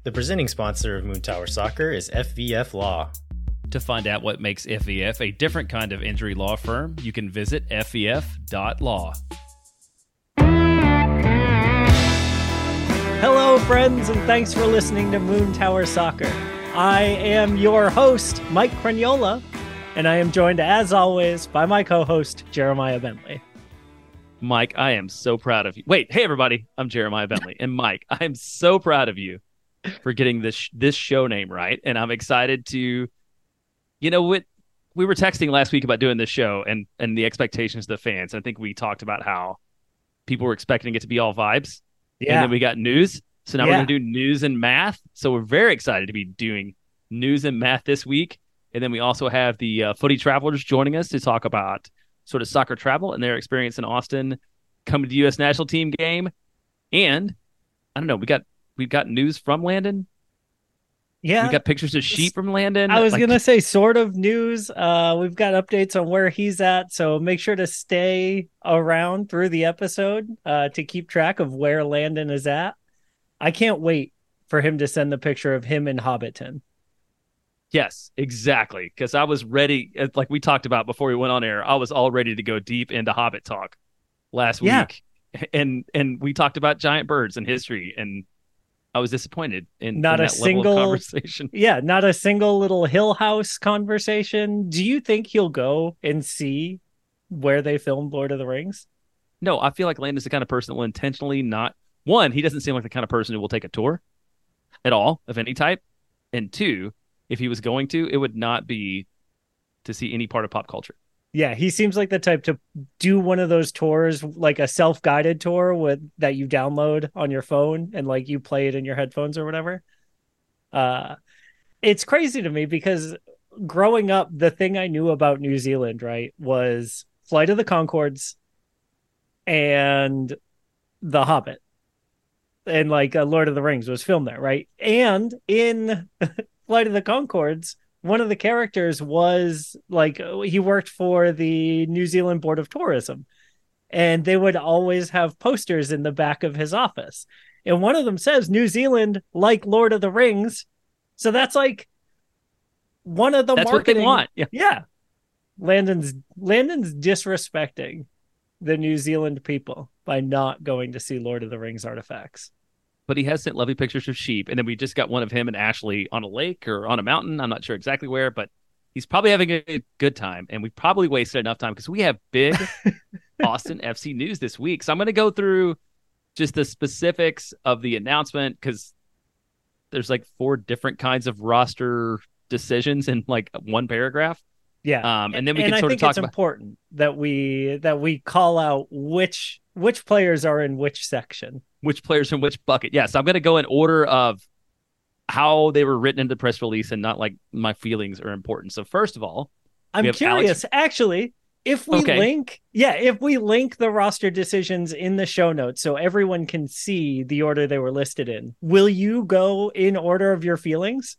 The presenting sponsor of Moon Tower Soccer is FVF Law. To find out what makes FVF a different kind of injury law firm, you can visit fvf.law. Hello, friends, and thanks for listening to Moon Tower Soccer. I am your host, Mike Craniola, and I am joined, as always, by my co-host, Jeremiah Bentley. Mike, I am so proud of you. Wait, hey, everybody. I'm Jeremiah Bentley. And Mike, I am so proud of you for getting this show name right. And I'm excited to, we were texting last week about doing this show and the expectations of the fans. I think we talked about how people were expecting it to be all vibes. Yeah. And then we got news. So now we're going to do news and math. So we're very excited to be doing news and math this week. And then we also have the Footy Travelers joining us to talk about sort of soccer travel and their experience in Austin, coming to the U.S. national team game. And I don't know, we've got news from Landon. Yeah. We got pictures of sheep from Landon. I was going to say sort of news. We've got updates on where he's at. So make sure to stay around through the episode to keep track of where Landon is at. I can't wait for him to send the picture of him in Hobbiton. Yes, exactly. Because I was ready, like we talked about before we went on air, I was all ready to go deep into Hobbit talk last week. And we talked about giant birds and history, and I was disappointed in that level of conversation. Yeah, not a single little Hill House conversation. Do you think he'll go and see where they filmed Lord of the Rings? No, I feel like Landon's the kind of person that will intentionally not... One, he doesn't seem like the kind of person who will take a tour at all of any type. And two, if he was going to, it would not be to see any part of pop culture. Yeah, he seems like the type to do one of those tours, like a self-guided tour that you download on your phone and like you play it in your headphones or whatever. It's crazy to me because growing up, the thing I knew about New Zealand, right, was Flight of the Conchords and The Hobbit. And like Lord of the Rings was filmed there, right? And in Flight of the Conchords, one of the characters was like, he worked for the New Zealand Board of Tourism, and they would always have posters in the back of his office. And one of them says New Zealand, like Lord of the Rings. So that's like one of the that's marketing. What they want. Yeah. Landon's disrespecting the New Zealand people by not going to see Lord of the Rings artifacts. But he has sent lovely pictures of sheep. And then we just got one of him and Ashley on a lake or on a mountain. I'm not sure exactly where, but he's probably having a good time. And we probably wasted enough time because we have big Austin FC news this week. So I'm going to go through just the specifics of the announcement because there's like 4 different kinds of roster decisions in like one paragraph. Yeah. And then we can sort of talk about... it's important that we call out which players are in which section. Which players in which bucket. Yes, I'm going to go in order of how they were written into the press release and not like my feelings are important. So first of all, I'm curious, actually, if we link the roster decisions in the show notes so everyone can see the order they were listed in, will you go in order of your feelings?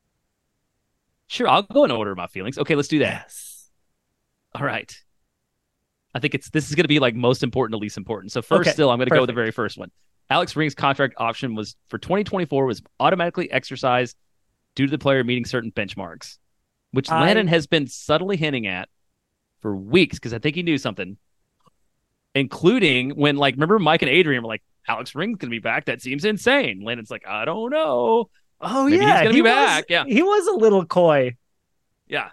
Sure, I'll go in order of my feelings. Okay, let's do that. Yes. All right. I think this is going to be like most important to least important. So first, I'm going to go with the very first one. Alex Ring's contract option was for 2024 was automatically exercised due to the player meeting certain benchmarks, which Landon has been subtly hinting at for weeks because I think he knew something, including when, like, remember Mike and Adrian were like, Alex Ring's going to be back. That seems insane. Landon's like, I don't know. Oh, maybe yeah. he's going to be back. Yeah. He was a little coy. Yeah.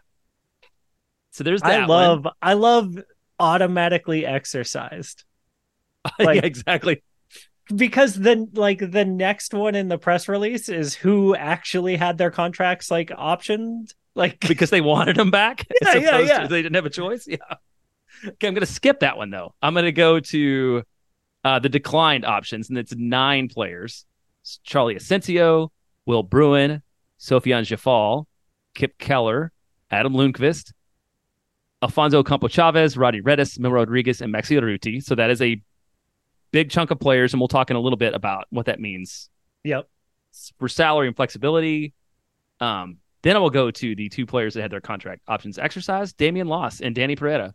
So there's that I love automatically exercised. Like, yeah, exactly. Because then, like, the next one in the press release is who actually had their contracts like optioned, like because they wanted them back. Yeah. They didn't have a choice. Yeah. Okay, I'm going to skip that one though. I'm going to go to the declined options, and it's 9 players: it's Charlie Asensio, Will Bruin, Sofiane Jafal, Kip Keller, Adam Lundqvist, Alfonso Campo Chavez, Roddy Redis, Mil Rodriguez, and Maxi Urruti. So that is a big chunk of players, and we'll talk in a little bit about what that means. Yep. For salary and flexibility. Then I will go to the 2 players that had their contract options exercised, Damian Loss and Danny Pereira.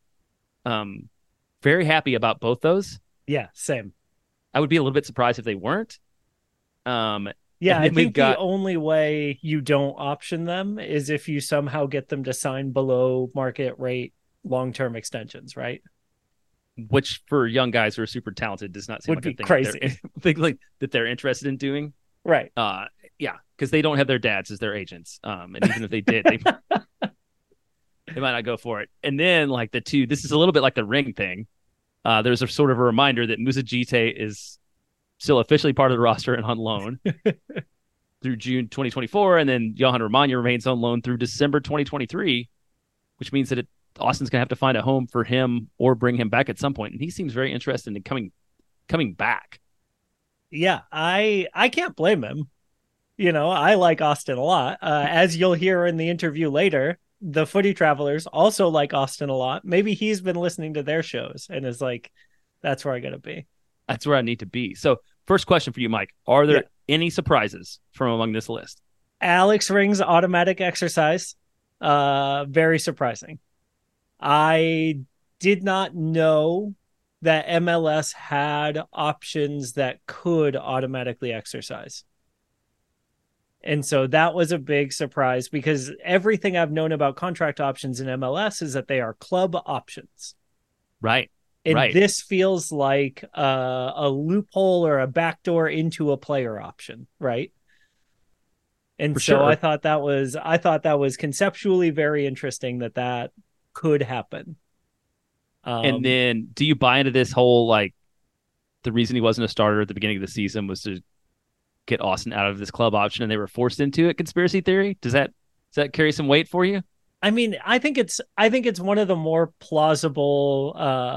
Very happy about both those. Yeah, same. I would be a little bit surprised if they weren't. Yeah, And I then we've think the got, only way you don't option them is if you somehow get them to sign below market rate long-term extensions, right? which for young guys who are super talented does not seem Would like a be thing that they're crazy. think like that they're interested in doing. Right. Yeah, because they don't have their dads as their agents. And even if they did, they might not go for it. And then like the two, this is a little bit like the ring thing. There's a sort of a reminder that Musa Jite is still officially part of the roster and on loan through June 2024, and then Johan Romagna remains on loan through December 2023, which means that Austin's going to have to find a home for him or bring him back at some point. And he seems very interested in coming back. Yeah, I can't blame him. I like Austin a lot. As you'll hear in the interview later, the Footy Travelers also like Austin a lot. Maybe he's been listening to their shows and is like, that's where I got to be. That's where I need to be. So, first question for you, Mike: are there any surprises from among this list? Alex Ring's automatic exercise, very surprising. I did not know that MLS had options that could automatically exercise. And so that was a big surprise because everything I've known about contract options in MLS is that they are club options. Right. And this feels like a loophole or a backdoor into a player option, right? And For so sure. I thought that was conceptually very interesting that could happen. And then, do you buy into this whole like the reason he wasn't a starter at the beginning of the season was to get Austin out of this club option, and they were forced into it? Conspiracy theory? Does that carry some weight for you? I mean, I think it's one of the more plausible,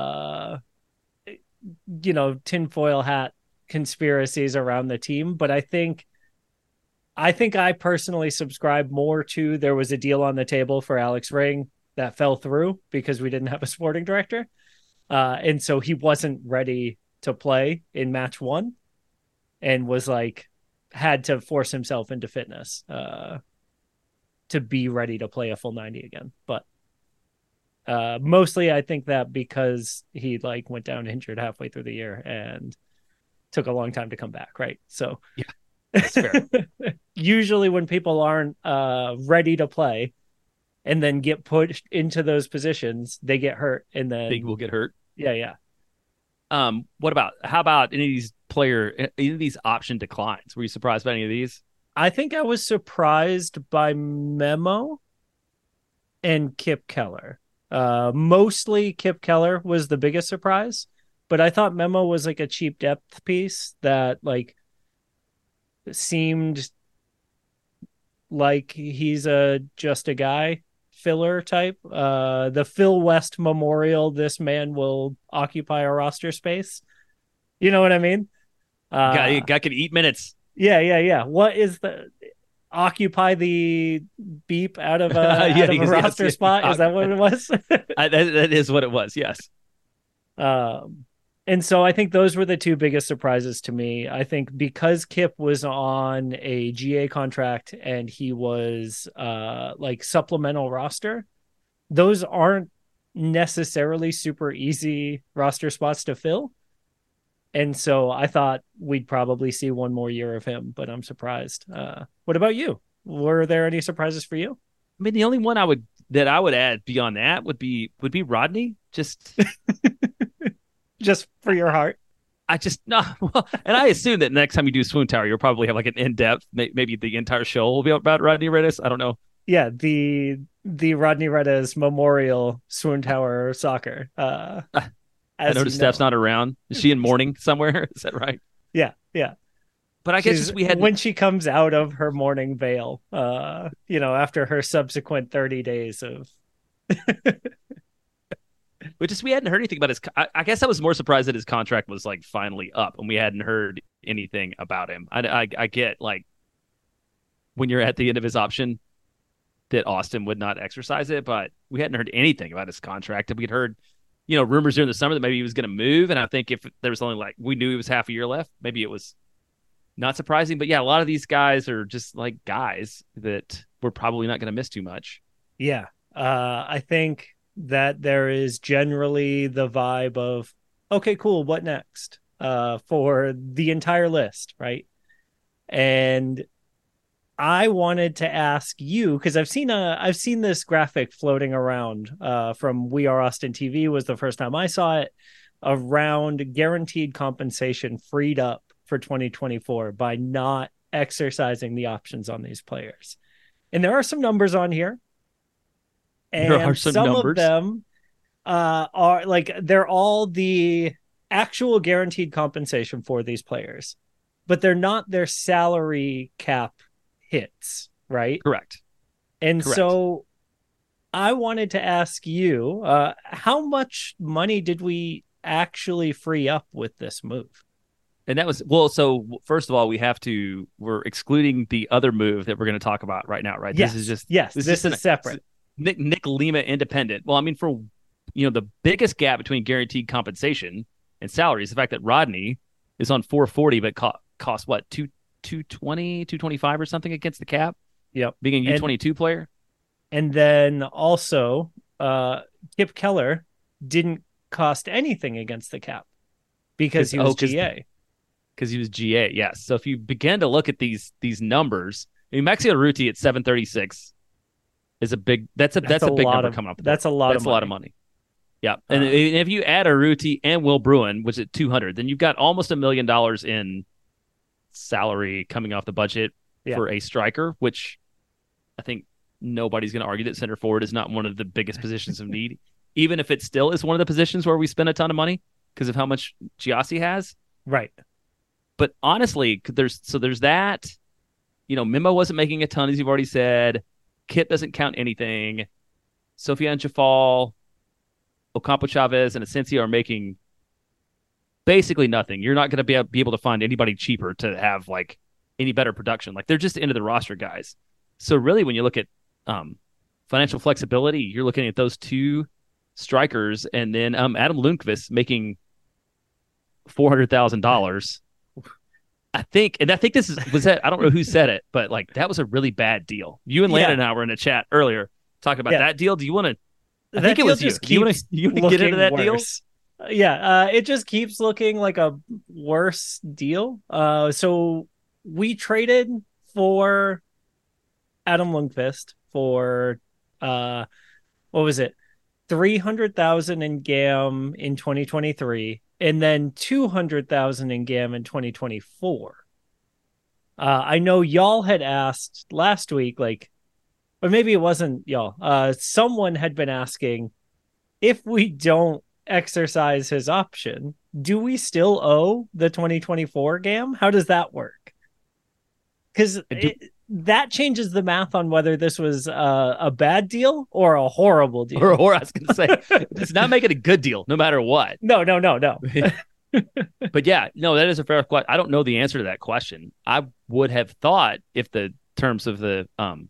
tinfoil hat conspiracies around the team. But I think I personally subscribe more to there was a deal on the table for Alex Ring that fell through because we didn't have a sporting director. And so he wasn't ready to play in match one and was like, had to force himself into fitness to be ready to play a full 90 again. But mostly I think that because he like went down injured halfway through the year and took a long time to come back. Right. So yeah, that's fair. Usually when people aren't ready to play and then get pushed into those positions, they get hurt and then they will get hurt. Yeah. How about any of these option declines? Were you surprised by any of these? I think I was surprised by Memo and Kip Keller. Mostly Kip Keller was the biggest surprise, but I thought Memo was like a cheap depth piece that like seemed like he's just a guy filler type. The Phil West Memorial, this man will occupy a roster space. You know what I mean? Guy could eat minutes. Yeah. What is the occupy the beep out of a roster spot? Is that what it was? That is what it was. Yes. And so I think those were the two biggest surprises to me. I think because Kip was on a GA contract and he was like supplemental roster, those aren't necessarily super easy roster spots to fill. And so I thought we'd probably see one more year of him, but I'm surprised. What about you? Were there any surprises for you? I mean, the only one I would add beyond that would be Rodney. Just for your heart. And I assume that next time you do Swoon Tower, you'll probably have like an in-depth, maybe the entire show will be about Rodney Redis. I don't know. Yeah, the Rodney Redis Memorial Swoon Tower Soccer. I noticed Steph's not around. Is she in mourning somewhere? Is that right? Yeah. But I guess when she comes out of her mourning veil, after her subsequent 30 days of. We hadn't heard anything about his. I guess I was more surprised that his contract was like finally up, and we hadn't heard anything about him. I get like when you're at the end of his option that Austin would not exercise it, but we hadn't heard anything about his contract. We'd heard, rumors during the summer that maybe he was going to move, and I think if there was only like we knew he was half a year left, maybe it was not surprising. But yeah, a lot of these guys are just like guys that we're probably not going to miss too much. Yeah, I think that there is generally the vibe of, okay, cool, what next? For the entire list, right? And I wanted to ask you, because I've seen this graphic floating around from We Are Austin TV was the first time I saw it, around guaranteed compensation freed up for 2024 by not exercising the options on these players. And there are some numbers on here. And There are some numbers. of them are like, they're all the actual guaranteed compensation for these players, but they're not their salary cap hits, right? Correct. And Correct. so I wanted to ask you, how much money did we actually free up with this move? And that was, well, so first of all, we're excluding the other move that we're going to talk about right now, right? Yes. This is just, this is separate. Nick Lima independent. Well, I mean, for, the biggest gap between guaranteed compensation and salary is the fact that Rodney is on 440, but cost what, 220, 225 or something against the cap? Yep. Being a U22 player. And then also, Kip Keller didn't cost anything against the cap because he was GA. Because he was GA, yes. So if you begin to look at these numbers, I mean, Maxi Urruti at 736 is a big. That's a big number coming up. That's a lot of money. Yeah, and if you add Urruti and Will Bruin, which is 200, then you've got almost $1 million in salary coming off the budget for a striker, which I think nobody's going to argue that center forward is not one of the biggest positions of need, even if it still is one of the positions where we spend a ton of money because of how much Giassi has. Right. But honestly, there's that. Memo wasn't making a ton, as you've already said. Kip doesn't count anything. Sofiane Jafal, Ocampo Chavez, and Asensio are making basically nothing. You're not going to be able to find anybody cheaper to have like any better production. Like they're just into the roster guys. So really, when you look at financial flexibility, you're looking at those two strikers, and then Adam Lundqvist making $400,000. I think this was that. I don't know who said it, but like that was a really bad deal. You and Landon and I were in a chat earlier talking about that deal. Do you want to? I think it was you. Do you want to get into that worse. Deal? Yeah, it just keeps looking like a worse deal. So we traded for Adam Lundqvist for what was it? 300,000 in GAM in 2023, and then 200,000 in GAM in 2024. I know y'all had asked last week, like, or maybe it wasn't y'all. Someone had been asking, if we don't exercise his option, do we still owe the 2024 GAM? How does that work? Because that changes the math on whether this was a bad deal or a horrible deal. Or I was going to say, it's not making a good deal, no matter what. No. But yeah, no, that is a fair question. I don't know the answer to that question. I would have thought if the terms of the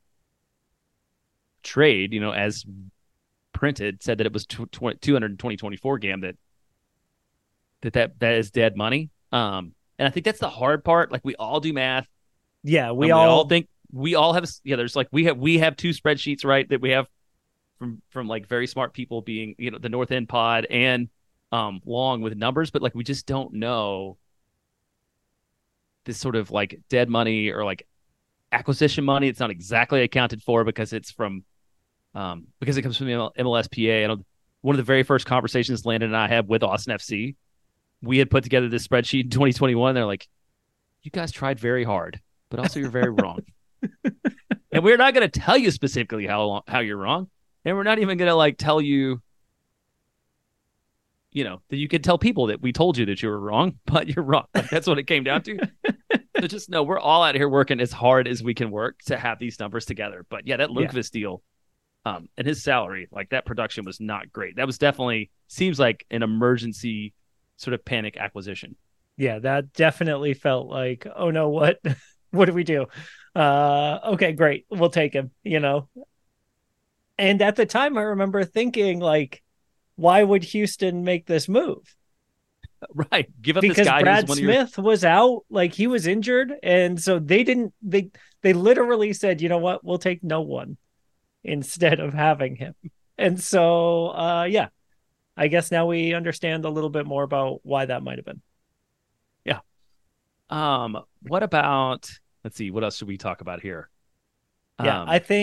trade, as printed, said that it was 2024 GAM, that is dead money. And I think that's the hard part. Like we all do math. Yeah, we all think we all have. Yeah, there's like we have two spreadsheets, right? That we have from like very smart people, being the North End Pod and Long with numbers, but like we just don't know this sort of like dead money or like acquisition money. It's not exactly accounted for because it's from because it comes from MLSPA. And one of the very first conversations Landon and I had with Austin FC, we had put together this spreadsheet in 2021. They're like, "You guys tried very hard, but also you're very wrong." And we're not going to tell you specifically how you're wrong, and we're not even going to like tell you, that you could tell people that we told you that you were wrong, but you're wrong. Like, that's what it came down to. So just know we're all out here working as hard as we can work to have these numbers together. But yeah, that Lundqvist deal, and his salary, like that production was not great. That was definitely seems like an emergency sort of panic acquisition. Yeah, that definitely felt like, oh no, what do we do? Okay, great. We'll take him, And at the time I remember thinking like, why would Houston make this move? Right. Give up because this guy Brad Smith was out, like he was injured. And so they literally said, you know what, we'll take no one instead of having him. And so, I guess now we understand a little bit more about why that might have been. Yeah. What about let's see, what else should we talk about here? Yeah,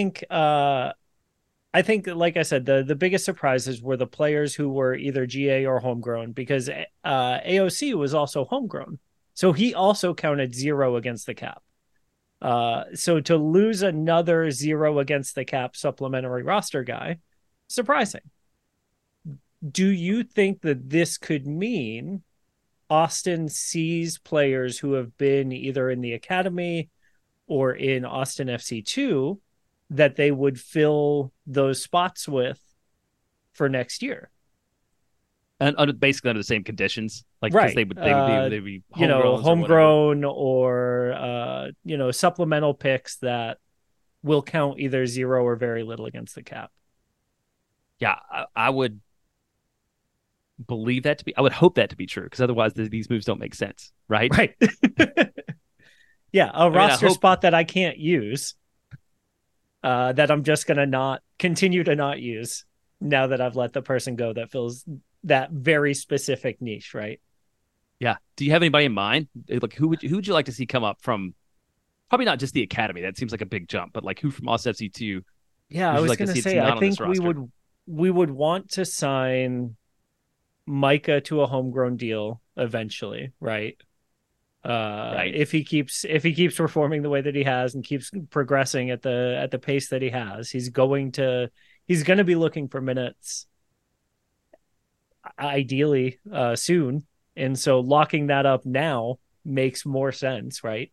I think, like I said, the biggest surprises were the players who were either GA or homegrown, because AOC was also homegrown, so he also counted 0 against the cap. So to lose another 0 against the cap supplementary roster guy, surprising. Do you think that this could mean Austin sees players who have been either in the academy or in Austin FC2 that they would fill those spots with for next year? And basically under the same conditions, like, Right. because they'd be homegrown or supplemental picks that will count either 0 or very little against the cap. Yeah, I would believe that to be. I would hope that to be true, because otherwise these moves don't make sense, right? Right. Yeah, roster spot that I can't use, that I'm just gonna not continue to not use now that I've let the person go that fills that very specific niche, right? Yeah. Do you have anybody in mind? Like, who would you like to see come up from? Probably not just the academy. That seems like a big jump, but like, who from Austin FC2? Yeah, I was like gonna say, I think we would want to sign Micah to a homegrown deal eventually, right? Right. If he keeps performing the way that he has and keeps progressing at the pace that he has, he's going to be looking for minutes, ideally soon. And so locking that up now makes more sense, right?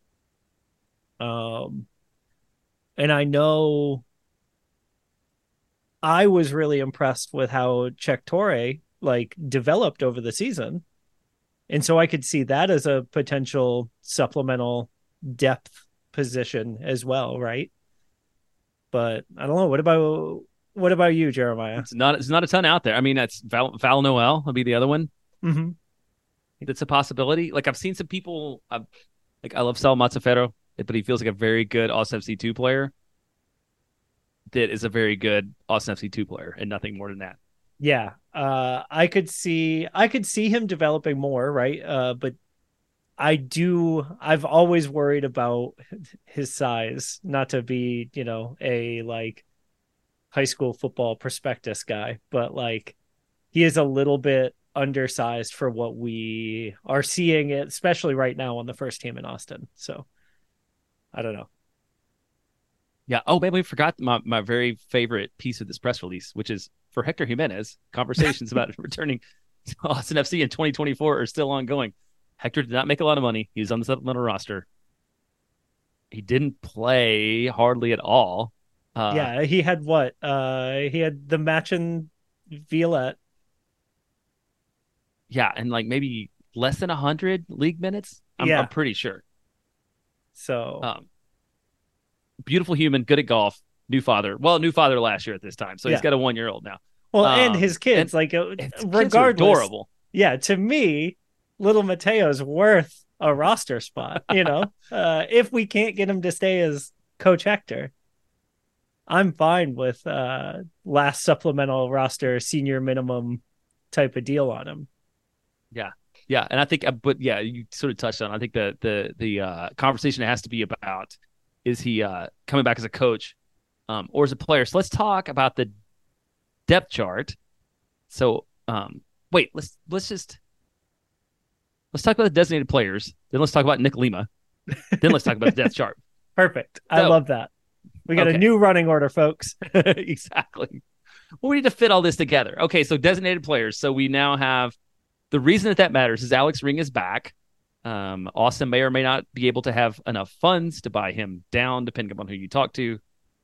And I know I was really impressed with how Czech Torre developed over the season. And so I could see that as a potential supplemental depth position as well, right? But I don't know. What about you, Jeremiah? It's not a ton out there. I mean, that's Val Noel will be the other one. Mm-hmm. That's a possibility. Like, I've seen some people. I love Sal Mazzaferro, but he feels like a very good Austin FC2 player. That is a very good Austin FC2 player, and nothing more than that. Yeah, I could see him developing more, right? But I've always worried about his size, not to be, a high school football prospectus guy, but he is a little bit undersized for what we are seeing, especially right now on the first team in Austin. So I don't know. Yeah. Oh, man, we forgot my very favorite piece of this press release, which is for Hector Jimenez. Conversations about returning to Austin FC in 2024 are still ongoing. Hector did not make a lot of money. He was on the supplemental roster. He didn't play hardly at all. Yeah, he had what? He had the match in Violette. Yeah, and maybe less than 100 league minutes. I'm pretty sure. So, beautiful human, good at golf, new father. Well, new father last year at this time, so he's got a 1-year-old now. Well, and his kids, regardless, kids are adorable. Yeah, to me, little Mateo's worth a roster spot. If we can't get him to stay as Coach Hector, I'm fine with last supplemental roster senior minimum type of deal on him. Yeah, and I think, but yeah, you sort of touched on. I think the conversation has to be about, is he coming back as a coach or as a player? So let's talk about the depth chart. So wait, let's talk about the designated players. Then let's talk about Nick Lima. Then let's talk about the depth chart. Perfect. I love that. We got a new running order, folks. Exactly. Well, we need to fit all this together. Okay, so designated players. So we now have, the reason that matters is Alex Ring is back. Austin may or may not be able to have enough funds to buy him down, depending upon who you talk to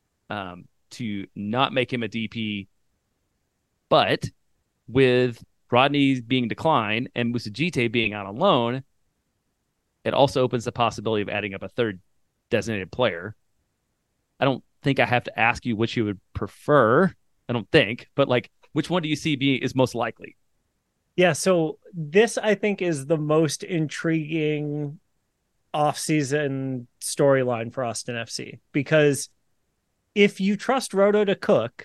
not make him a DP. But with Rodney being declined and Musajite being out on loan, it also opens the possibility of adding up a third designated player. I don't think I have to ask you which you would prefer. I don't think, but which one do you see is most likely? Yeah, so this, I think, is the most intriguing off-season storyline for Austin FC, because if you trust Roto to cook,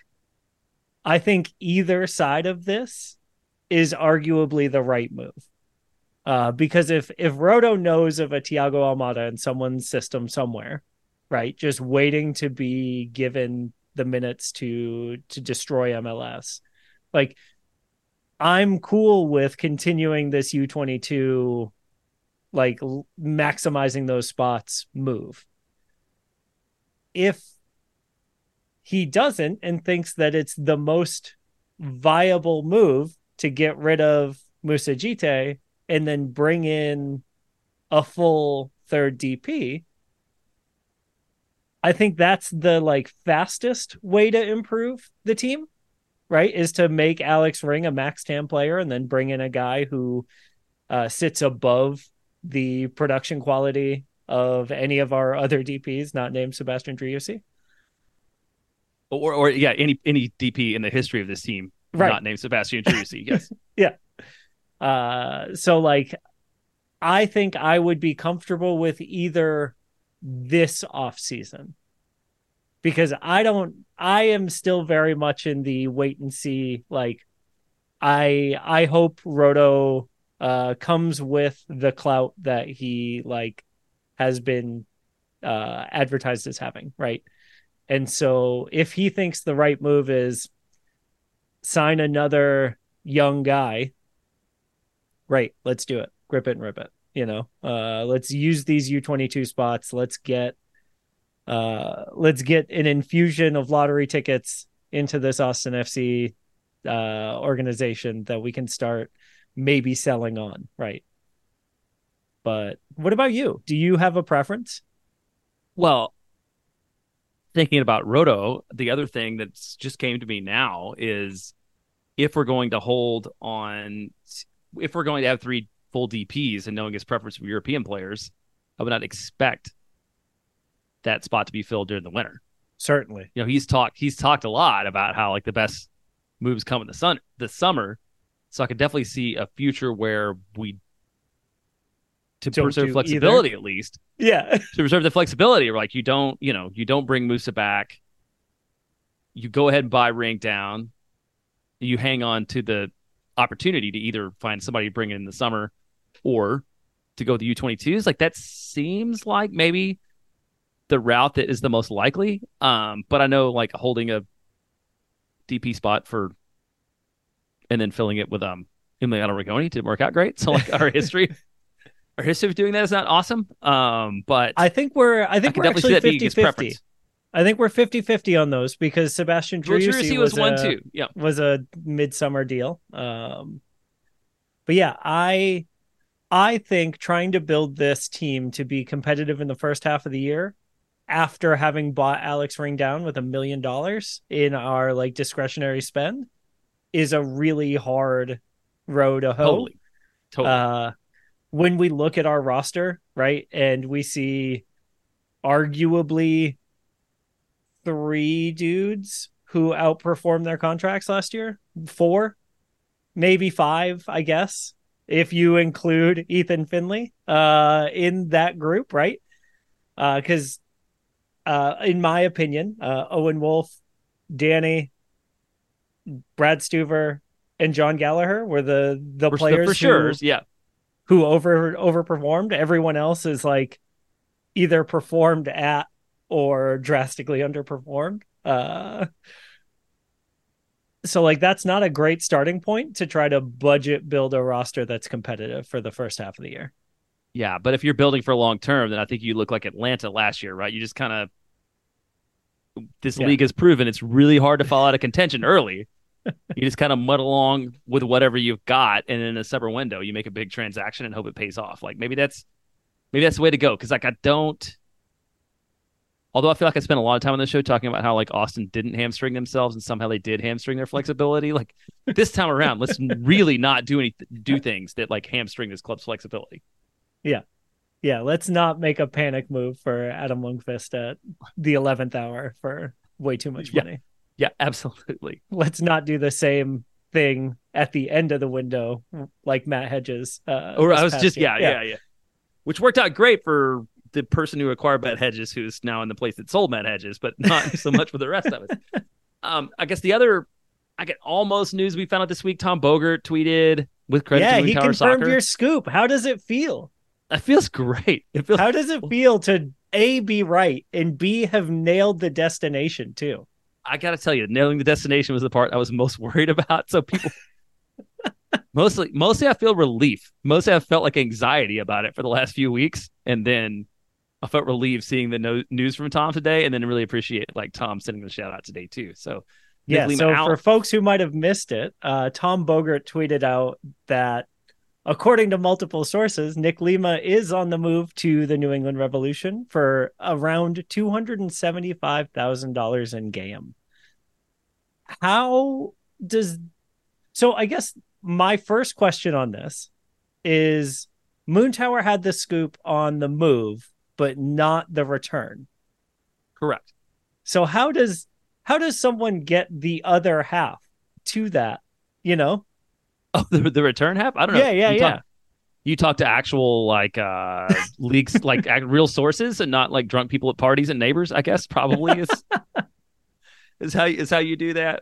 I think either side of this is arguably the right move. Because if Roto knows of a Thiago Almada in someone's system somewhere, right, just waiting to be given the minutes to destroy MLS, like I'm cool with continuing this U22, like maximizing those spots move. If he doesn't and thinks that it's the most viable move to get rid of Moussa Djitté and then bring in a full third DP, I think that's the like fastest way to improve the team, right? Is to make Alex Ring a max TAM player and then bring in a guy who sits above the production quality of any of our other DPs, not named Sebastian Driussi. Or yeah, any DP in the history of this team, right, not named Sebastian Driussi. Yes. Yeah. So like, I think I would be comfortable with either this off season, because I am still very much in the wait and see. Like, I hope Roto comes with the clout that he like has been advertised as having, right? And so if he thinks the right move is sign another young guy, right, let's do it. Grip it and rip it. Let's use these U22 spots. Let's get an infusion of lottery tickets into this Austin FC organization that we can start maybe selling on, right? But what about you? Do you have a preference? Well, thinking about Roto, the other thing that's just came to me now is if we're going to have three full DPs and knowing his preference for European players, I would not expect that spot to be filled during the winter. Certainly. He's talked a lot about how like the best moves come in the summer. So I could definitely see a future where to preserve flexibility either. At least. Yeah. To preserve the flexibility, like you don't bring Moussa back. You go ahead and buy Ring down. You hang on to the opportunity to either find somebody to bring in the summer or to go with the U22s. Like that seems like maybe the route that is the most likely. But I know like holding a DP spot and then filling it with Emiliano Rigoni didn't work out great. So like our history of doing that is not awesome. But I think we're definitely see that being his preference. I think we're 50-50 on those because Sebastian Driussi was one too. Yeah. Was a midsummer deal. But yeah, I think trying to build this team to be competitive in the first half of the year after having bought Alex Ring down with $1 million in our like discretionary spend is a really hard row to hoe. Totally. When we look at our roster, right, and we see arguably 3 dudes who outperformed their contracts last year, 4, maybe 5, I guess, if you include Ethan Finley in that group, right? Because in my opinion, Owen Wolff, Danny, Brad Stuver, and John Gallagher were the players for sure, who overperformed. Everyone else is like either performed at or drastically underperformed. So like that's not a great starting point to try to budget build a roster that's competitive for the first half of the year. Yeah, but if you're building for long term, then I think you look like Atlanta last year, right? You just kind of league has proven it's really hard to fall out of contention early. You just kind of mud along with whatever you've got, and in a summer window, you make a big transaction and hope it pays off. Like maybe that's the way to go. Because like although I feel like I spent a lot of time on this show talking about how like Austin didn't hamstring themselves and somehow they did hamstring their flexibility. Like this time around, let's really not do things that like hamstring this club's flexibility. Yeah. Let's not make a panic move for Adam Lundqvist at the 11th hour for way too much money. Yeah, absolutely. Let's not do the same thing at the end of the window like Matt Hedges. Which worked out great for the person who acquired Matt Hedges, who's now in the place that sold Matt Hedges, but not so much for the rest of us. I guess the other, almost news we found out this week, Tom Bogert tweeted with credit to Yeah, Moon he Tower confirmed Soccer. your scoop. How does it feel? It feels great. It feels How does it feel to A, be right, and B, have nailed the destination too? I got to tell you, nailing the destination was the part I was most worried about. So people, mostly I feel relief. Mostly I felt like anxiety about it for the last few weeks. And then I felt relieved seeing the news from Tom today, and then really appreciate like Tom sending the shout out today too. So Nick Yeah, Lima so out. for folks who might have missed it, Tom Bogert tweeted out that according to multiple sources, Nick Lima is on the move to the New England Revolution for around $275,000 in GAM. How does so? I guess my first question on this is Moon Tower had the scoop on the move, but not the return. Correct. So how does someone get the other half to that? You know? Oh, the return half? I don't know. Yeah. You talk to actual like leaks, like real sources, and not like drunk people at parties and neighbors. I guess probably is how you do that.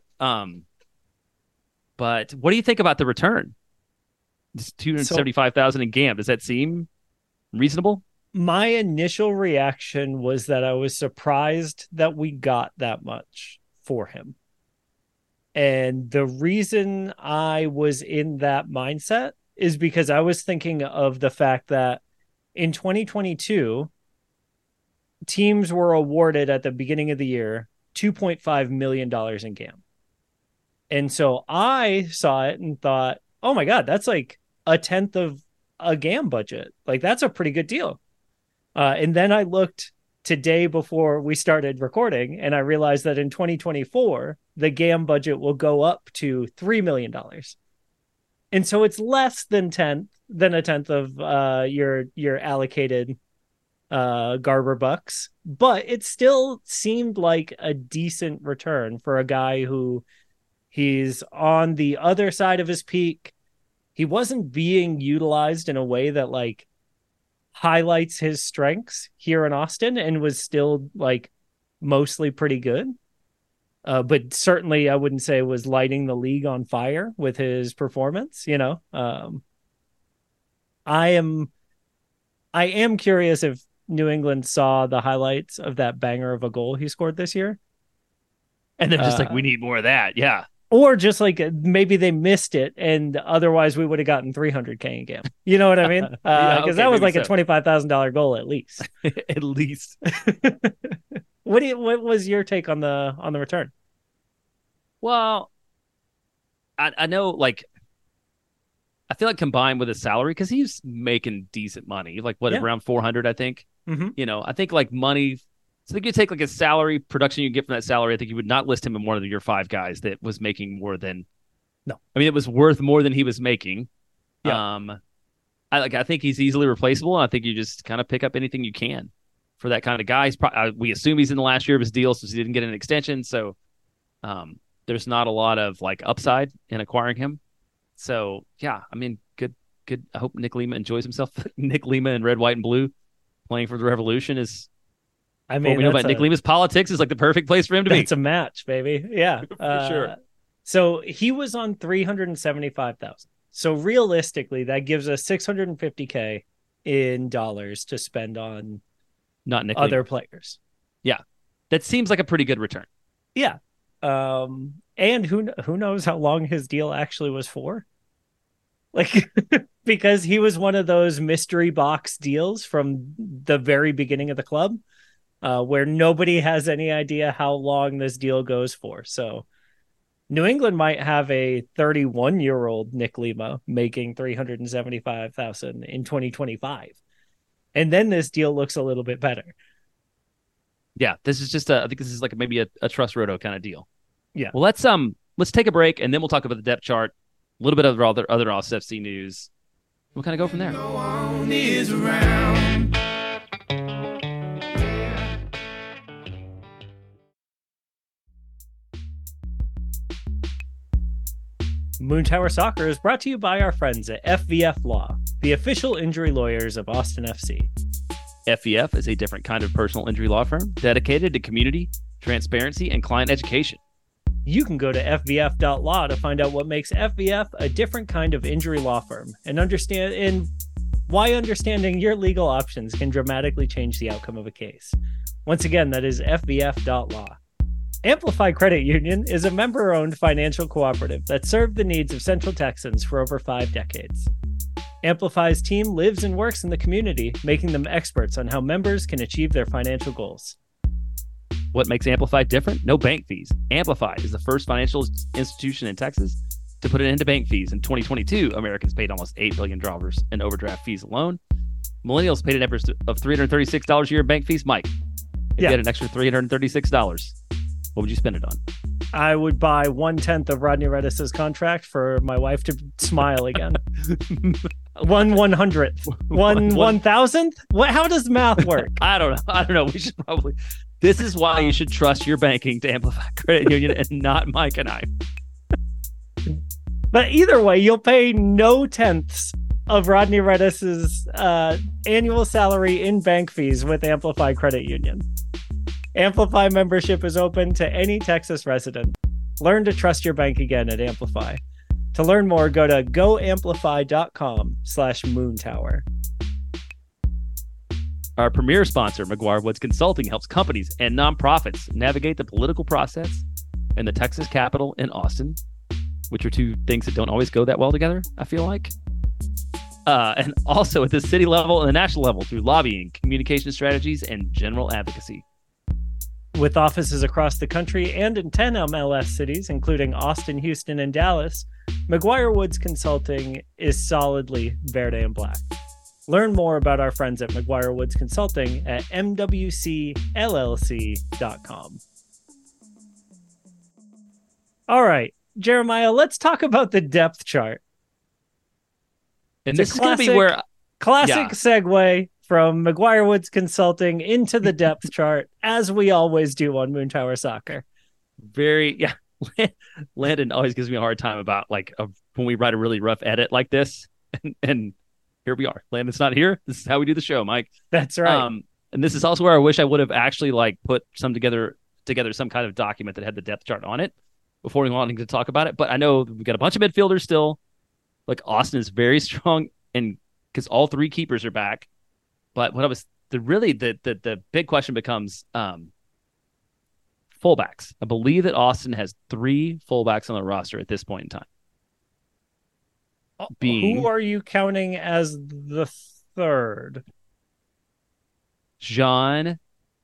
But what do you think about the return? It's 275,000 in GAM. Does that seem reasonable? My initial reaction was that I was surprised that we got that much for him. And the reason I was in that mindset is because I was thinking of the fact that in 2022, teams were awarded at the beginning of the year $2.5 million in GAM. And so I saw it and thought, oh my God, that's like a tenth of a GAM budget. Like that's a pretty good deal. And then I looked today before we started recording, and I realized that in 2024, the GAM budget will go up to $3 million. And so it's less than a tenth of your allocated Garber bucks, but it still seemed like a decent return for a guy who he's on the other side of his peak. He wasn't being utilized in a way that like highlights his strengths here in Austin, and was still like mostly pretty good. But certainly I wouldn't say was lighting the league on fire with his performance, you know. I am curious if New England saw the highlights of that banger of a goal he scored this year. And they're just like, we need more of that. Yeah. Or just like maybe they missed it, and otherwise we would have gotten 300K in GAM. You know what I mean? Because that was like a $25,000 goal at least. At least. What was your take on the return? Well, I know, like, I feel like combined with his salary, because he's making decent money, like around 400, I think. Mm-hmm. You know, I think like money. So I think you take like a salary production you get from that salary. I think you would not list him in one of your five guys that was making more than. No, I mean, it was worth more than he was making. Yeah. I think he's easily replaceable. And I think you just kind of pick up anything you can for that kind of guy. We assume he's in the last year of his deal, so he didn't get an extension. So there's not a lot of like upside in acquiring him. So yeah, I mean, good. I hope Nick Lima enjoys himself. Nick Lima in red, white, and blue, playing for the Revolution is. I mean, what we know about Nick Lima's politics is like the perfect place for him to be. It's a match, baby. Yeah, for sure. So he was on 375,000. So realistically, that gives us 650K in dollars to spend on not Nick other Lima. players. Yeah, that seems like a pretty good return. Yeah, and who knows how long his deal actually was for? Like, because he was one of those mystery box deals from the very beginning of the club. Where nobody has any idea how long this deal goes for. So New England might have a 31-year-old Nick Lima making $375,000 in 2025. And then this deal looks a little bit better. Yeah, this is just I think this is like maybe a Trust Roto kind of deal. Yeah. Well, let's take a break, and then we'll talk about the depth chart, a little bit of other OSFC news. We'll kind of go from there. No one is around. Moon Tower Soccer is brought to you by our friends at FVF Law, the official injury lawyers of Austin FC. FVF is a different kind of personal injury law firm dedicated to community, transparency, and client education. You can go to fvf.law to find out what makes FVF a different kind of injury law firm and why understanding your legal options can dramatically change the outcome of a case. Once again, that is fvf.law. Amplify Credit Union is a member-owned financial cooperative that served the needs of Central Texans for over 5 decades. Amplify's team lives and works in the community, making them experts on how members can achieve their financial goals. What makes Amplify different? No bank fees. Amplify is the first financial institution in Texas to put an end to bank fees. In 2022, Americans paid almost $8 billion in overdraft fees alone. Millennials paid an average of $336 a year in bank fees. Mike, if you had an extra $336, what would you spend it on? I would buy 1/10 of Rodney Redis's contract for my wife to smile again. 1/100th. 1,000th? What? How does math work? I don't know. We should probably. This is why you should trust your banking to Amplify Credit Union and not Mike and I. But either way, you'll pay no tenths of Rodney Redis's annual salary in bank fees with Amplify Credit Union. Amplify membership is open to any Texas resident. Learn to trust your bank again at Amplify. To learn more, go to goamplify.com/moontower. Our premier sponsor, McGuire Woods Consulting, helps companies and nonprofits navigate the political process in the Texas Capitol and Austin, which are two things that don't always go that well together, I feel like. And also at the city level and the national level through lobbying, communication strategies, and general advocacy. With offices across the country and in 10 MLS cities, including Austin, Houston, and Dallas, McGuire Woods Consulting is solidly verde and black. Learn more about our friends at McGuire Woods Consulting at mwcllc.com. All right, Jeremiah, let's talk about the depth chart. And this is going to be where... Classic segue from McGuire Woods Consulting into the depth chart, as we always do on Moontower Soccer. Landon always gives me a hard time about when we write a really rough edit like this, and here we are. Landon's not here. This is how we do the show, Mike. That's right. And this is also where I wish I would have actually put some together some kind of document that had the depth chart on it before we wanted to talk about it. But I know we've got a bunch of midfielders still. Austin is very strong, and because all 3 keepers are back. But what the big question becomes fullbacks. I believe that Austin has 3 fullbacks on the roster at this point in time. Who are you counting as the third? John.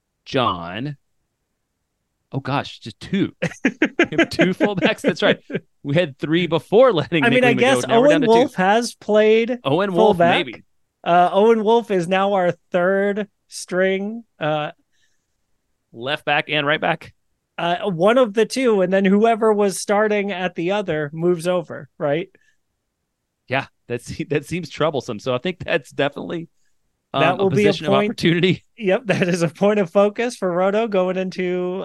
Oh gosh, just 2. We have 2 fullbacks. That's right. We had 3 before letting. I guess Owen Wolf has played. Owen Wolf, maybe. Owen Wolf is now our 3rd string. Left back and right back. One of the 2, and then whoever was starting at the other moves over, right? Yeah, that seems troublesome. So I think that's definitely that will a position be a point, of opportunity. Yep, that is a point of focus for Roto going into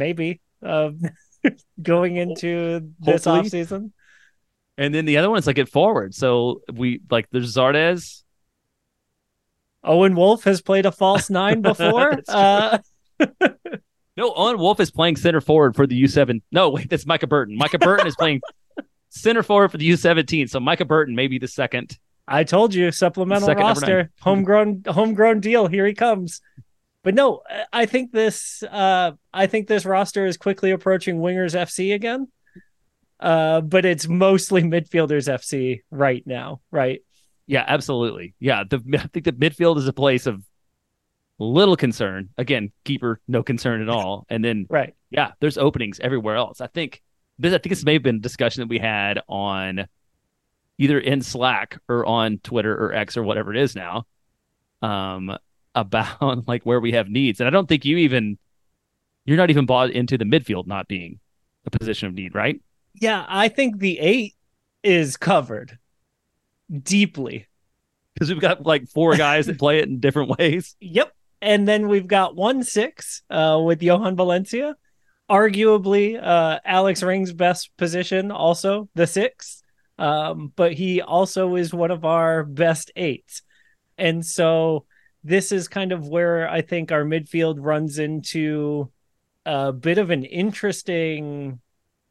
going into this offseason. And then the other one is at forward. So there's Zardes. Owen Wolf has played a false 9 before. No, Owen Wolf is playing center forward for the U7. No, wait, that's Micah Burton. Micah Burton is playing center forward for the U17. So Micah Burton may be the second. I told you, supplemental roster, homegrown deal. Here he comes. But no, I think this roster is quickly approaching Wingers FC again. But it's mostly midfielders FC right now, right? Yeah, absolutely. Yeah, I think the midfield is a place of little concern. Again, keeper, no concern at all. And then, right, yeah, there's openings everywhere else. I think this may have been a discussion that we had on either in Slack or on Twitter or X or whatever it is now, about where we have needs. And I don't think you're not even bought into the midfield not being a position of need, right? Yeah, I think the 8 is covered deeply. Because we've got 4 guys that play it in different ways. Yep. And then we've got 1-6 with Johan Valencia. Arguably, Alex Ring's best position, also the 6. But he also is one of our best 8s. And so this is kind of where I think our midfield runs into a bit of an interesting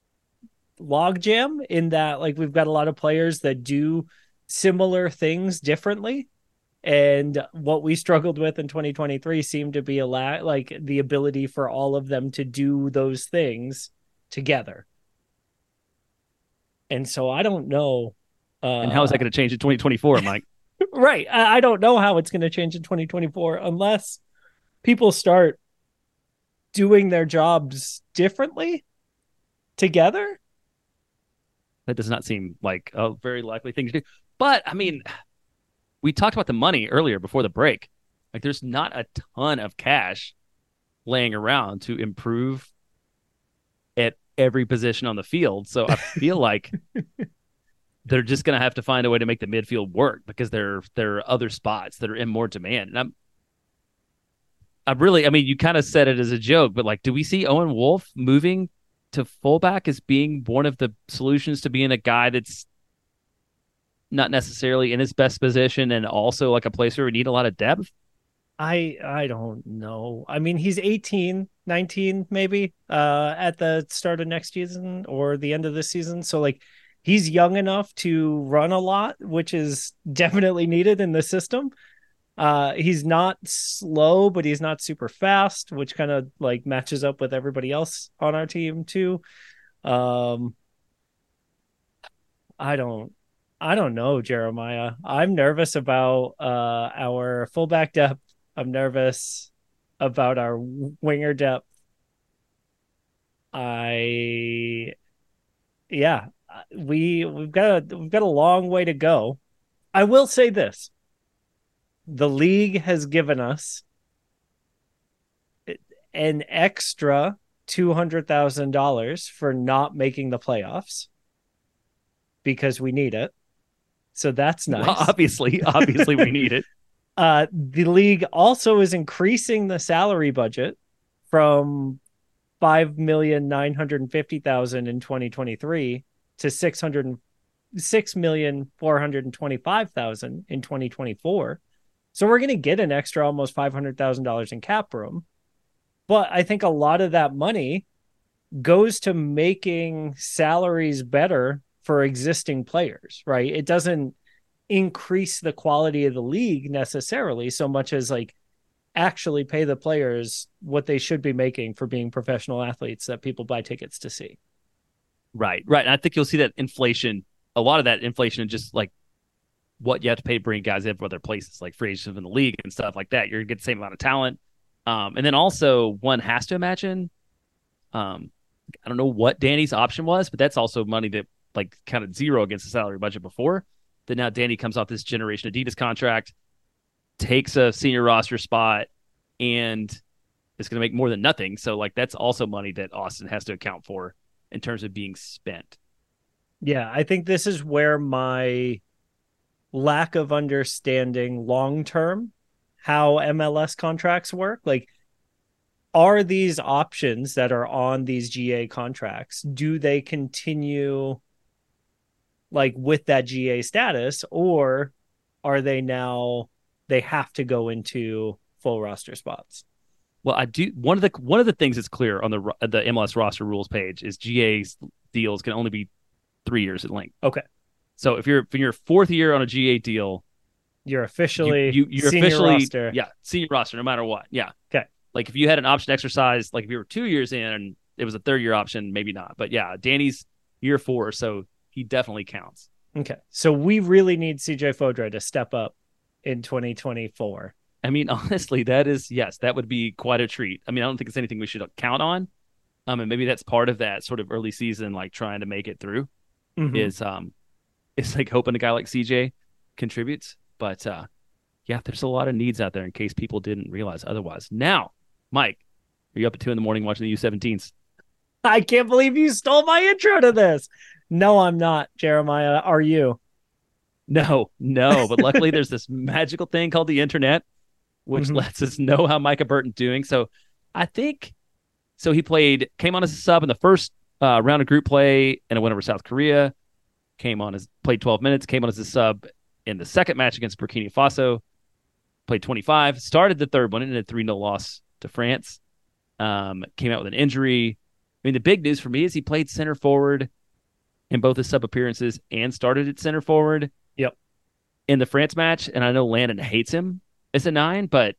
logjam in that like we've got a lot of players that do similar things differently. And what we struggled with in 2023 seemed to be like the ability for all of them to do those things together. And so I don't know. And how is that going to change in 2024, Mike? Right. I don't know how it's going to change in 2024 unless people start doing their jobs differently together. That does not seem like a very likely thing to do. But I mean, we talked about the money earlier before the break. Like, there's not a ton of cash laying around to improve at every position on the field. So I feel like they're just going to have to find a way to make the midfield work because there are other spots that are in more demand. And I'm really, I mean, you kind of said it as a joke, but like, do we see Owen Wolff moving to fullback as being one of the solutions to being a guy that's not necessarily in his best position and also like a place where we need a lot of depth? I don't know. I mean, he's 18, 19 maybe at the start of next season or the end of this season. So like he's young enough to run a lot, which is definitely needed in the system. He's not slow, but he's not super fast, which kind of like matches up with everybody else on our team too. I don't know, Jeremiah. I'm nervous about our fullback depth. I'm nervous about our winger depth. We've got a long way to go. I will say this. The league has given us an extra $200,000 for not making the playoffs because we need it. So that's nice. Well, obviously we need it. The league also is increasing the salary budget from $5,950,000 in 2023 to $6,425,000 in 2024. So we're going to get an extra almost $500,000 in cap room. But I think a lot of that money goes to making salaries better for existing players, right? It doesn't increase the quality of the league necessarily so much as like actually pay the players what they should be making for being professional athletes that people buy tickets to see. Right. And I think you'll see that inflation, a lot of that inflation in just like what you have to pay to bring guys in from other places, like free agents in the league and stuff like that. You're going to get the same amount of talent. And then also one has to imagine, I don't know what Danny's option was, but that's also money that like kind of zero against the salary budget before. That now Danny comes off this Generation Adidas contract, takes a senior roster spot, and is going to make more than nothing. So like that's also money that Austin has to account for in terms of being spent. Yeah, I think this is where my lack of understanding long-term how MLS contracts work. Like, are these options that are on these GA contracts, do they continue like with that GA status, or are they now they have to go into full roster spots? Well, I do. One of the things that's clear on the MLS roster rules page is GA's deals can only be 3 years in length. Okay. So if you're in your fourth year on a GA deal, you're officially you're senior officially roster. Yeah, senior roster no matter what. Yeah. Okay. Like if you had an option exercise, like if you were 2 years in and it was a third year option, maybe not. But yeah, Danny's year 4, so he definitely counts. Okay. So we really need CJ Fodra to step up in 2024. I mean, honestly, that would be quite a treat. I mean, I don't think it's anything we should count on. And maybe that's part of that sort of early season, like trying to make it through is it's like hoping a guy like CJ contributes. But yeah, there's a lot of needs out there in case people didn't realize otherwise. Now, Mike, are you up at 2 a.m. watching the U17s? I can't believe you stole my intro to this. No, I'm not, Jeremiah. Are you? No. But luckily there's this magical thing called the internet, which lets us know how Micah Burton's doing. So I think he came on as a sub in the first round of group play and a win over South Korea. Played 12 minutes, came on as a sub in the second match against Burkina Faso, played 25, started the third one and a 3-0 loss to France. Came out with an injury. I mean, the big news for me is he played center forward in both his sub appearances and started at center forward. Yep. In the France match, and I know Landon hates him as a 9, but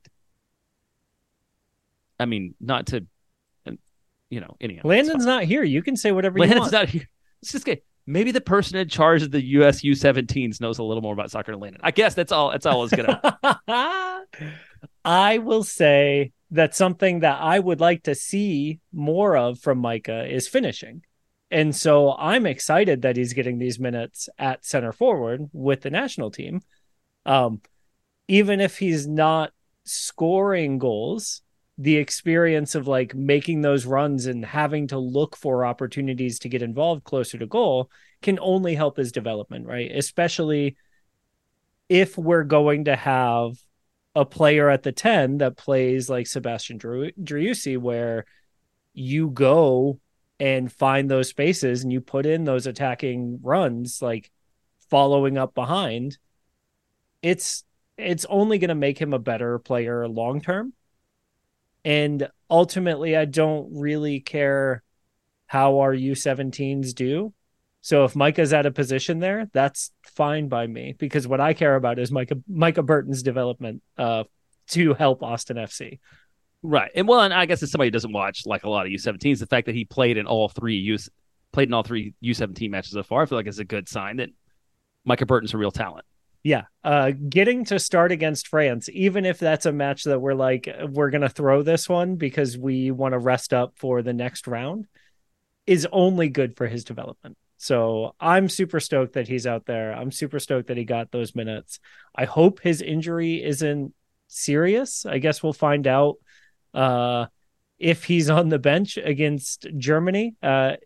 I mean, not to, anyhow. Landon's not here. You can say whatever you Landon's want. not here. It's just good. Maybe the person in charge of the US U17s knows a little more about soccer than Landon. I guess that's all. That's all I was gonna. I will say that something that I would like to see more of from Micah is finishing. And so I'm excited that he's getting these minutes at center forward with the national team. Even if he's not scoring goals, the experience of like making those runs and having to look for opportunities to get involved closer to goal can only help his development, right? Especially if we're going to have a player at the 10 that plays like Sebastian Driussi, where you go and find those spaces and you put in those attacking runs, like following up behind. It's only going to make him a better player long term. And ultimately, I don't really care how our U17s do. So if Micah's at a position there, that's fine by me, because what I care about is Micah Burton's development to help Austin FC. Right. And I guess as somebody who doesn't watch like a lot of U17s, the fact that he played in all three U17 matches so far, I feel like is a good sign that Micah Burton's a real talent. Yeah. Getting to start against France, even if that's a match that we're going to throw this one because we want to rest up for the next round, is only good for his development. So I'm super stoked that he's out there. I'm super stoked that he got those minutes. I hope his injury isn't serious. I guess we'll find out if he's on the bench against Germany at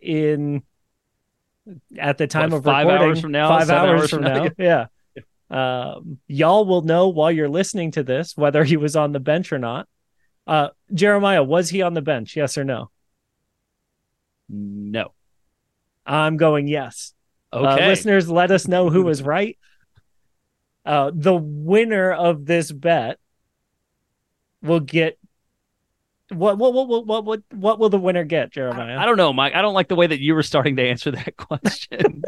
the time of 5 recording. hours from now, 5 hours from now. Yeah. Y'all will know while you're listening to this whether he was on the bench or not. Jeremiah, was he on the bench? Yes or no? No. I'm going yes. Okay. Listeners, let us know who was right. The winner of this bet will get what will the winner get, Jeremiah? I don't know, Mike. I don't like the way that you were starting to answer that question.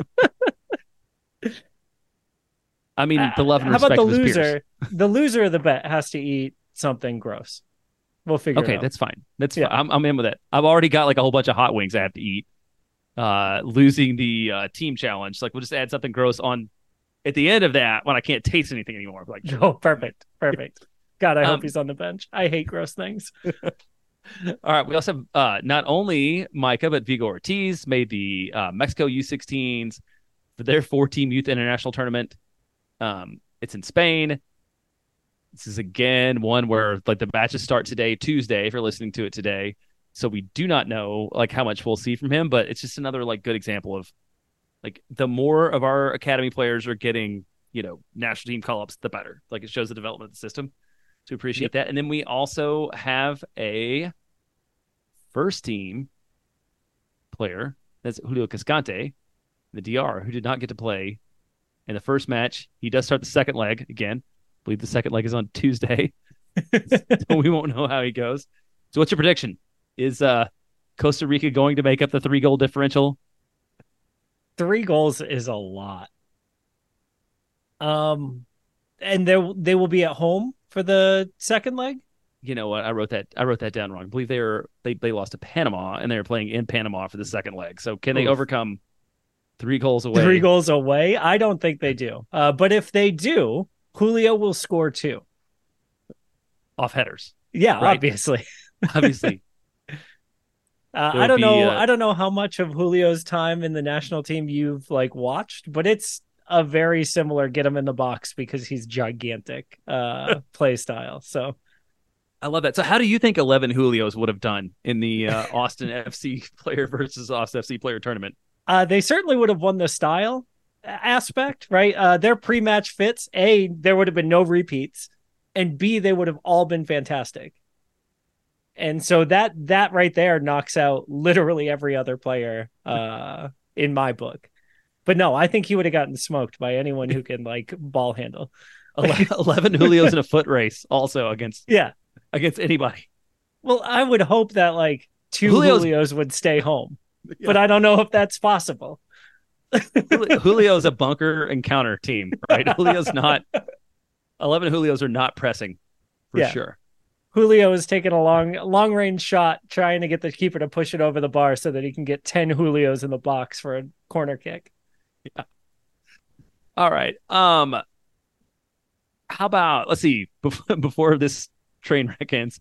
I mean, the love and how respect about the of his loser? peers. The loser of the bet has to eat something gross. We'll figure it out. Okay, that's fine. That's Yeah. fine. I'm in with it. I've already got like a whole bunch of hot wings I have to eat. Losing the team challenge, like we'll just add something gross on at the end of that when I can't taste anything anymore. Like, Oh, perfect. God, I hope he's on the bench. I hate gross things. all right. We also have not only Micah but Vigo Ortiz made the Mexico U16s for their 4-team youth international tournament. It's in Spain. This is again one where like the matches start today, Tuesday, if you're listening to it today. So we do not know like how much we'll see from him, but it's just another like good example of like the more of our academy players are getting, national team call-ups, the better. Like it shows the development of the system. So appreciate that. And then we also have a first team player. That's Julio Cascante, the DR, who did not get to play in the first match. He does start the second leg again. I believe the second leg is on Tuesday. So we won't know how he goes. So what's your prediction? Is Costa Rica going to make up the 3-goal differential? 3 goals is a lot. And they will be at home for the second leg. You know what? I wrote that down wrong. I believe they lost to Panama and they were playing in Panama for the second leg. So can they overcome 3 goals away? 3 goals away? I don't think they do. But if they do, Julio will score 2 off headers. Yeah, right? Obviously. I don't know. I don't know how much of Julio's time in the national team you've like watched, but it's a very similar get him in the box because he's gigantic play style. So I love that. So how do you think 11 Julios would have done in the Austin FC player versus Austin FC player tournament? They certainly would have won the style aspect, right? Their pre-match fits. A, there would have been no repeats, and B, they would have all been fantastic. And so that right there knocks out literally every other player in my book. But no, I think he would have gotten smoked by anyone who can like ball handle. 11 Julios in a foot race also against anybody. Well, I would hope that like 2 Julio's Julios would stay home, but I don't know if that's possible. Julio's a bunker and counter team, right? Julio's not 11 Julios are not pressing for sure. Julio is taking a long range shot, trying to get the keeper to push it over the bar so that he can get 10 Julios in the box for a corner kick. Yeah. All right. How about, let's see, before this train wreck ends,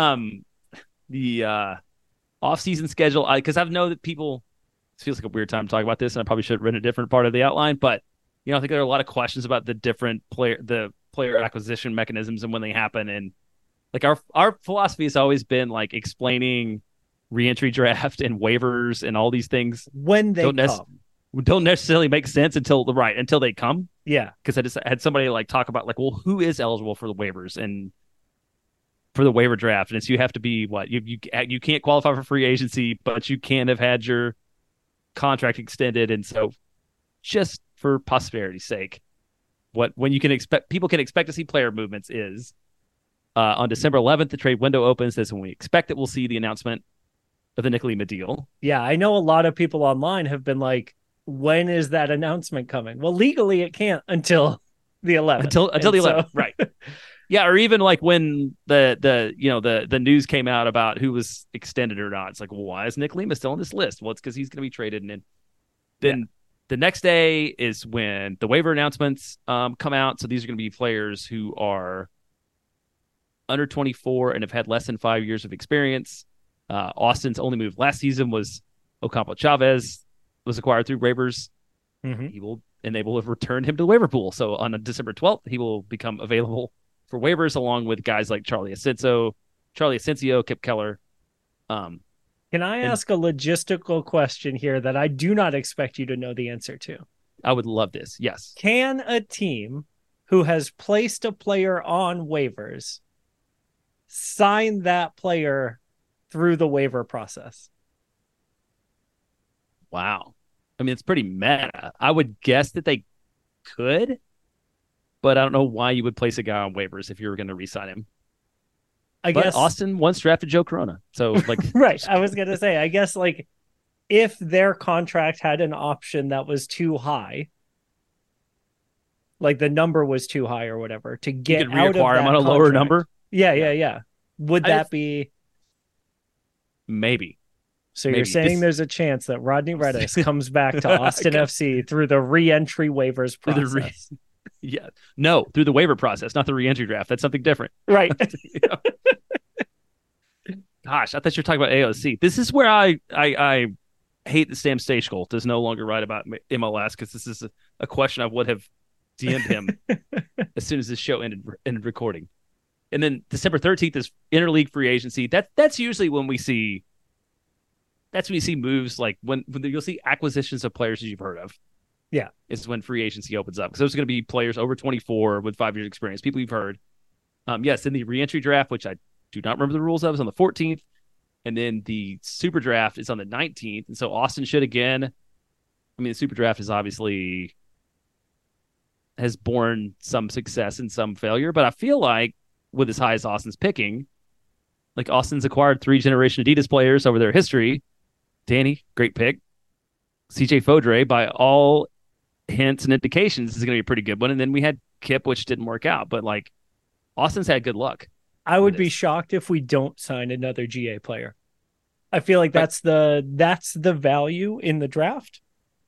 the off-season schedule, because I know that people, it feels like a weird time to talk about this, and I probably should have written a different part of the outline, but I think there are a lot of questions about the different player acquisition mechanisms and when they happen. And like our philosophy has always been like explaining reentry draft and waivers and all these things when they don't necessarily make sense until they come. Yeah. Because I just had somebody like talk about like, well, who is eligible for the waivers and for the waiver draft? And it's, you have to be what you can't qualify for free agency, but you can have had your contract extended. And so just for posterity's sake, when you can expect, people can expect to see player movements is on December 11th, the trade window opens. That's when we expect that we'll see the announcement of the Nick Lima deal. Yeah, I know a lot of people online have been like, when is that announcement coming? Well, legally it can't until the 11th. Until the 11th, right. Yeah, or even like when the news came out about who was extended or not. It's like, well, why is Nick Lima still on this list? Well, it's because he's going to be traded. And then the next day is when the waiver announcements come out. So these are going to be players who are under 24 and have had less than 5 years of experience. Austin's only move last season was Ocampo Chavez was acquired through waivers. Mm-hmm. They will have returned him to the waiver pool. So on December 12th, he will become available for waivers along with guys like Charlie Asensio, Kip Keller. Can I ask a logistical question here that I do not expect you to know the answer to? I would love this. Yes. Can a team who has placed a player on waivers sign that player through the waiver process? Wow. I mean, it's pretty meta. I would guess that they could, but I don't know why you would place a guy on waivers if you were going to re-sign him. I guess Austin once drafted Joe Corona. So like right. I was going to say, I guess like if their contract had an option that was too high, like the number was too high or whatever, to get you could out of reacquire that him on a contract. lower number. Yeah. Would that be maybe? So you're saying there's a chance that Rodney Redis comes back to Austin FC through the re-entry waivers process? Through the waiver process, not the re-entry draft. That's something different. Right. Gosh, I thought you were talking about AOC. This is where I hate that Sam Stejskal does no longer write about MLS, because this is a question I would have DM'd him as soon as this show ended recording. And then December 13th is interleague free agency. That's usually when we see. That's when you see moves like when you'll see acquisitions of players that you've heard of. Yeah. Is when free agency opens up. Because those are going to be players over 24 with 5 years experience, people you've heard. Yes, in the reentry draft, which I do not remember the rules of, is on the 14th. And then the super draft is on the 19th. And so Austin should again. I mean, the super draft is obviously has borne some success and some failure. But I feel like with as high as Austin's picking, like Austin's acquired 3-generation Adidas players over their history. Danny, great pick. CJ Fodre, by all hints and indications, is going to be a pretty good one. And then we had Kip, which didn't work out. But like, Austin's had good luck. I would be shocked if we don't sign another GA player. I feel like that's the value in the draft.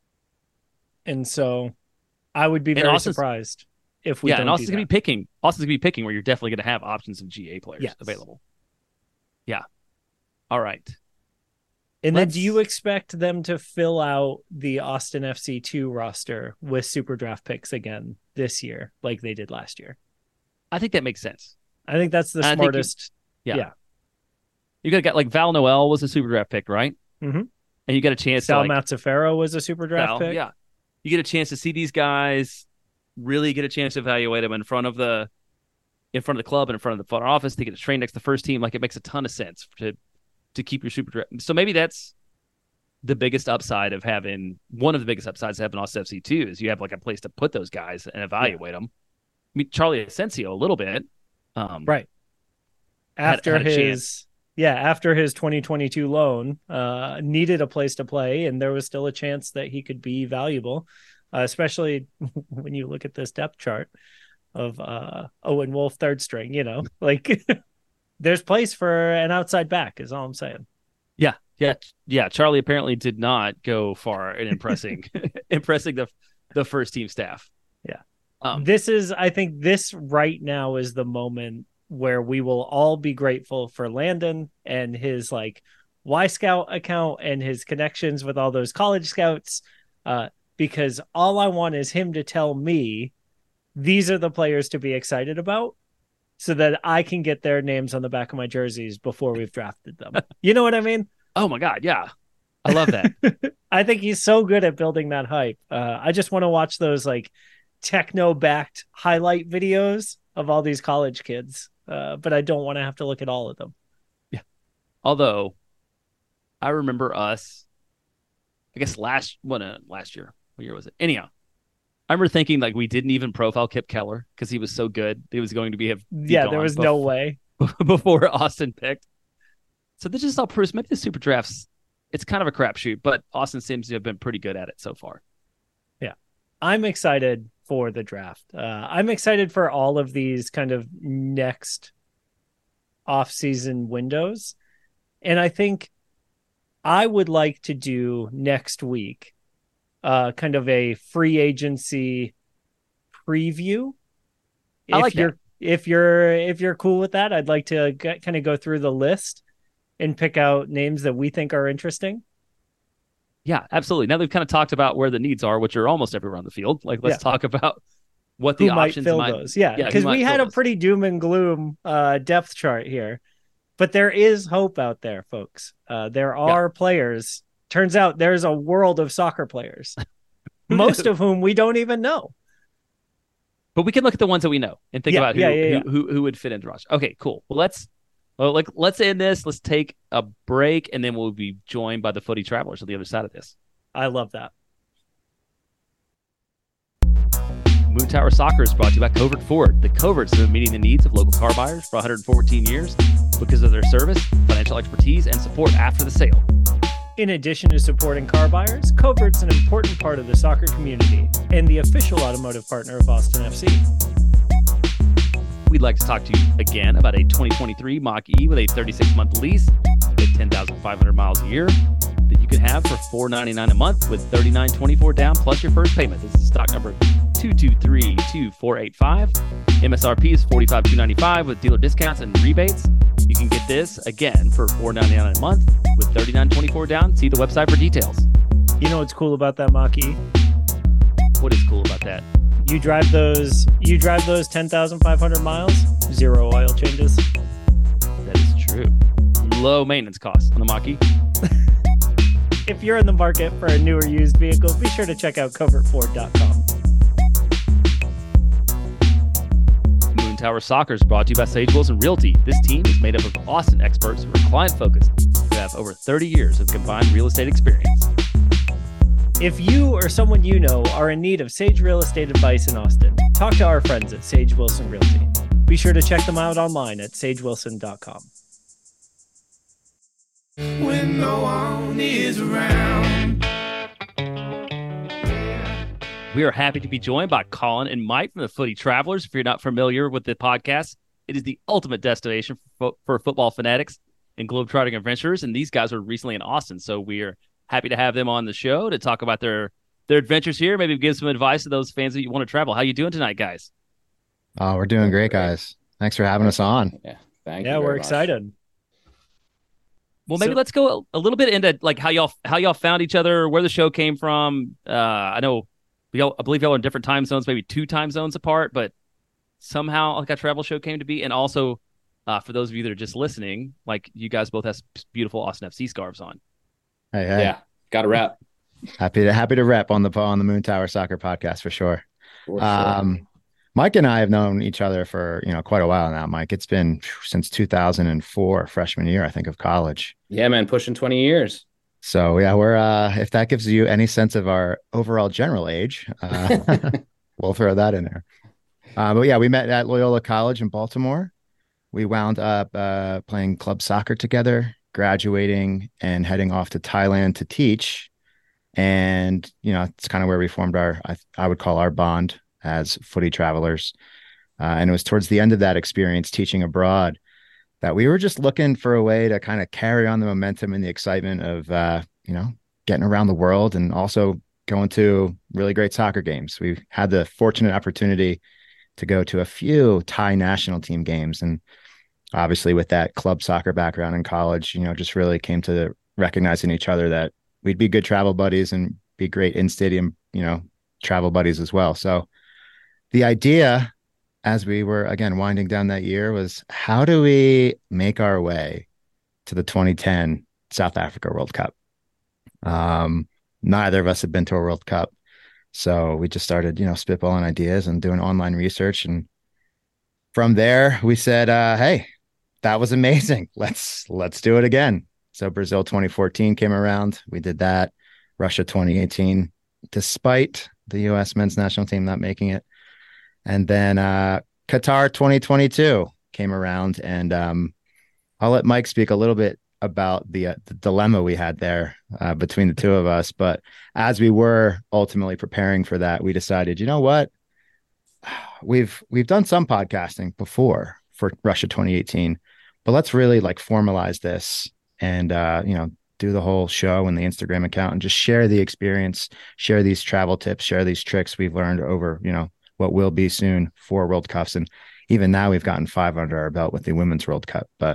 And so I would be very surprised if we don't. And Austin's going to be picking. Austin's going to be picking where you're definitely going to have options of GA players available. Yeah. All right. And then do you expect them to fill out the Austin FC2 roster with super draft picks again this year, like they did last year? I think that makes sense. I think that's the smartest. You got a guy like Val Noel was a super draft pick, right? Mm-hmm. And you got a chance Sal Mazzafero was a super draft pick. Yeah. You get a chance to see these guys, really get a chance to evaluate them in front of the club and in front of the front office. They get to train next to the first team. Like, it makes a ton of sense to keep your super draft. So maybe that's the biggest upside of having one of the biggest upsides of having Austin FC2 is you have like a place to put those guys and evaluate them. I mean, Charlie Asensio a little bit, right after his Yeah, after his 2022 loan, needed a place to play, and there was still a chance that he could be valuable, especially when you look at this depth chart of Owen Wolf third string. Like there's place for an outside back, is all I'm saying. Yeah. Charlie apparently did not go far in impressing the first team staff. Yeah. Um, I think this right now is the moment where we will all be grateful for Landon and his like Y Scout account and his connections with all those college scouts. Because all I want is him to tell me these are the players to be excited about so that I can get their names on the back of my jerseys before we've drafted them. You know what I mean? Oh my God. Yeah. I love that. I think he's so good at building that hype. I just want to watch those like techno backed highlight videos of all these college kids. But I don't want to have to look at all of them. Yeah. Although I remember us, I guess last year, what year was it? Anyhow, I remember thinking like we didn't even profile Kip Keller because he was so good. He was going to be there was no way before Austin picked. So this just all proves maybe the super drafts, it's kind of a crapshoot, but Austin seems to have been pretty good at it so far. Yeah. I'm excited for the draft. I'm excited for all of these kind of next off-season windows. And I think I would like to do next week kind of a free agency preview. I like that. If you're cool with that, I'd like to kind of go through the list and pick out names that we think are interesting. Yeah, absolutely. Now we've kind of talked about where the needs are, which are almost everywhere on the field. Like, let's talk about what the options might fill those. Yeah, because we had a pretty doom and gloom depth chart here, but there is hope out there, folks. There are players. Turns out there's a world of soccer players, most of whom we don't even know. But we can look at the ones that we know and think about who would fit into the roster. Okay, cool. Well, let's end this. Let's take a break, and then we'll be joined by the Footy Travelers on the other side of this. I love that. Moon Tower Soccer is brought to you by Covert Ford. The Coverts have been meeting the needs of local car buyers for 114 years because of their service, financial expertise, and support after the sale. In addition to supporting car buyers, Covert's an important part of the soccer community and the official automotive partner of Austin FC. We'd like to talk to you again about a 2023 Mach-E with a 36-month lease at 10,500 miles a year that you can have for $499 a month with $39.24 down plus your first payment. This is stock number 2232485. MSRP is $45,295 with dealer discounts and rebates. You can get this again for $499 a month with $39.24 down. See the website for details. You know what's cool about that Mach-E? What is cool about that? You drive those 10,500 miles, 0 oil changes. That is true. Low maintenance costs on the Mach-E. If you're in the market for a new or used vehicle, be sure to check out covertford.com. Moon Tower Soccer is brought to you by Sage Wilson Realty. This team is made up of Austin experts who are client-focused, who have over 30 years of combined real estate experience. If you or someone you know are in need of Sage real estate advice in Austin, talk to our friends at Sage Wilson Realty. Be sure to check them out online at sagewilson.com. When no one is around. We are happy to be joined by Colin and Mike from the Footy Travelers. If you're not familiar with the podcast, it is the ultimate destination for football fanatics and globetrotting adventurers. And these guys were recently in Austin, so we are happy to have them on the show to talk about their adventures here. Maybe give some advice to those fans that you want to travel. How you doing tonight, guys? Oh, we're doing great, guys. Thanks for having us on. Yeah, thank you. Yeah, we're much. excited. Well, maybe let's go a little bit into like how y'all found each other, where the show came from. I know I believe y'all are in different time zones, maybe 2 time zones apart, but somehow like a travel show came to be. And also, for those of you that are just listening, like you guys both have beautiful Austin FC scarves on. Hey. Yeah, got a wrap. Happy to rep on the Moon Tower Soccer podcast for sure. For sure. Mike and I have known each other for quite a while now. Mike, it's been since 2004, freshman year, I think, of college. Yeah, man, pushing 20 years. So yeah, we're if that gives you any sense of our overall general age, we'll throw that in there. But yeah, we met at Loyola College in Baltimore. we wound up playing club soccer together, graduating and heading off to Thailand to teach. And, it's kind of where we formed I would call our bond as footy travelers. And it was towards the end of that experience teaching abroad that we were just looking for a way to kind of carry on the momentum and the excitement of, getting around the world and also going to really great soccer games. We had the fortunate opportunity to go to a few Thai national team games. And obviously with that club soccer background in college, just really came to recognizing each other that we'd be good travel buddies and be great in stadium, travel buddies as well. So the idea as we were, again, winding down that year was how do we make our way to the 2010 South Africa World Cup? Neither of us had been to a World Cup. So we just started, spitballing ideas and doing online research. And from there we said, hey, that was amazing. Let's do it again. So Brazil 2014 came around. We did that. Russia 2018, despite the U.S. men's national team not making it. And then Qatar 2022 came around. And I'll let Mike speak a little bit about the dilemma we had there between the two of us. But as we were ultimately preparing for that, we decided, you know what? We've done some podcasting before for Russia 2018, but let's really formalize this and, do the whole show and the Instagram account and just share the experience, share these travel tips, share these tricks we've learned over, what will be soon 4 World Cups. And even now we've gotten 5 under our belt with the Women's World Cup. But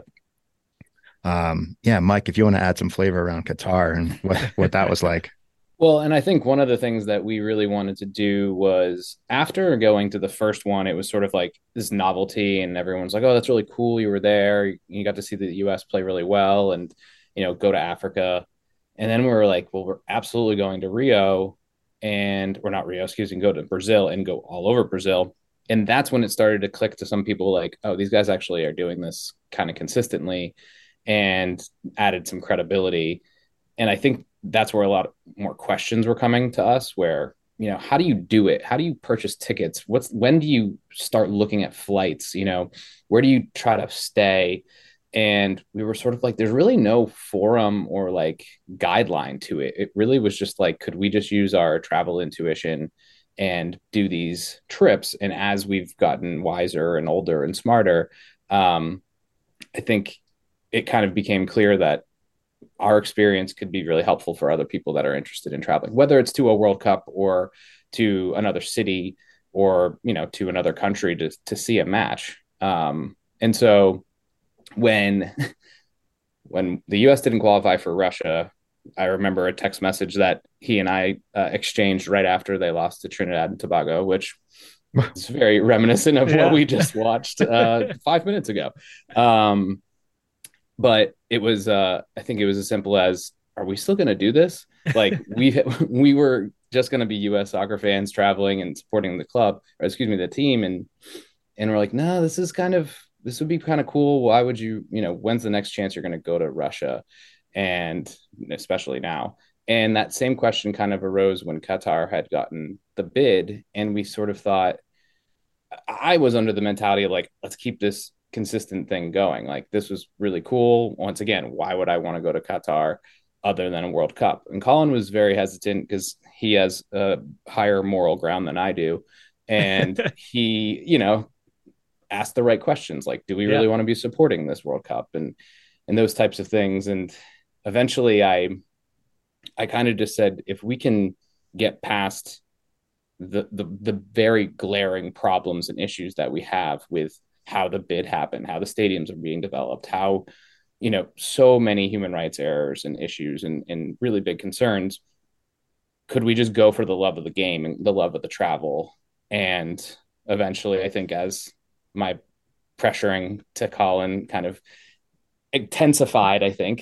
Mike, if you want to add some flavor around Qatar and what that was like. Well, and I think one of the things that we really wanted to do was after going to the first one, it was sort of like this novelty and everyone's like, oh, that's really cool. You were there. You got to see the US play really well and, go to Africa. And then we were like, well, we're absolutely going to Rio and we're not Rio, excuse me, go to Brazil and go all over Brazil. And that's when it started to click to some people like, oh, these guys actually are doing this kind of consistently and added some credibility. And I think that's where a lot more questions were coming to us where, how do you do it? How do you purchase tickets? When do you start looking at flights? Where do you try to stay? And we were sort of like, there's really no forum or guideline to it. It really was just could we just use our travel intuition and do these trips? And as we've gotten wiser and older and smarter, I think it kind of became clear that our experience could be really helpful for other people that are interested in traveling, whether it's to a World Cup or to another city or, to another country to see a match. And so when the US didn't qualify for Russia, I remember a text message that he and I exchanged right after they lost to Trinidad and Tobago, which is very reminiscent of what we just watched 5 minutes ago. But it was, I think it was as simple as, are we still going to do this? We were just going to be US soccer fans traveling and supporting the club, or excuse me, the team. And we're like, no, this would be kind of cool. Why would you, when's the next chance you're going to go to Russia? And especially now. And that same question kind of arose when Qatar had gotten the bid. And we sort of thought, I was under the mentality of let's keep this consistent thing going. This was really cool. Once again, why would I want to go to Qatar other than a World Cup? And Colin was very hesitant because he has a higher moral ground than I do. And he, asked the right questions. Do we really want to be supporting this World Cup and those types of things? And eventually I kind of just said, if we can get past the very glaring problems and issues that we have with how the bid happened, how the stadiums are being developed, how, so many human rights errors and issues and really big concerns, could we just go for the love of the game and the love of the travel? And eventually, I think as my pressuring to Colin kind of intensified, I think,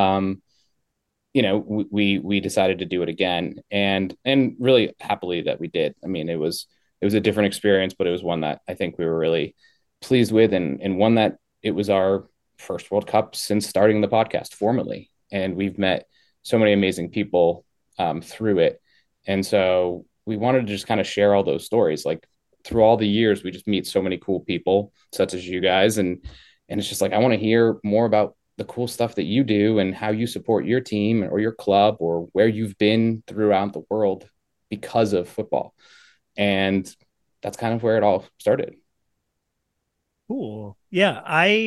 we decided to do it again and really happily that we did. I mean, it was a different experience, but it was one that I think we were really pleased with and one that it was our first World Cup since starting the podcast formally. And we've met so many amazing people through it. And so we wanted to just kind of share all those stories. Through all the years, we just meet so many cool people such as you guys. And, And it's just like, I want to hear more about the cool stuff that you do and how you support your team or your club or where you've been throughout the world because of football. And that's kind of where it all started. Cool. Yeah,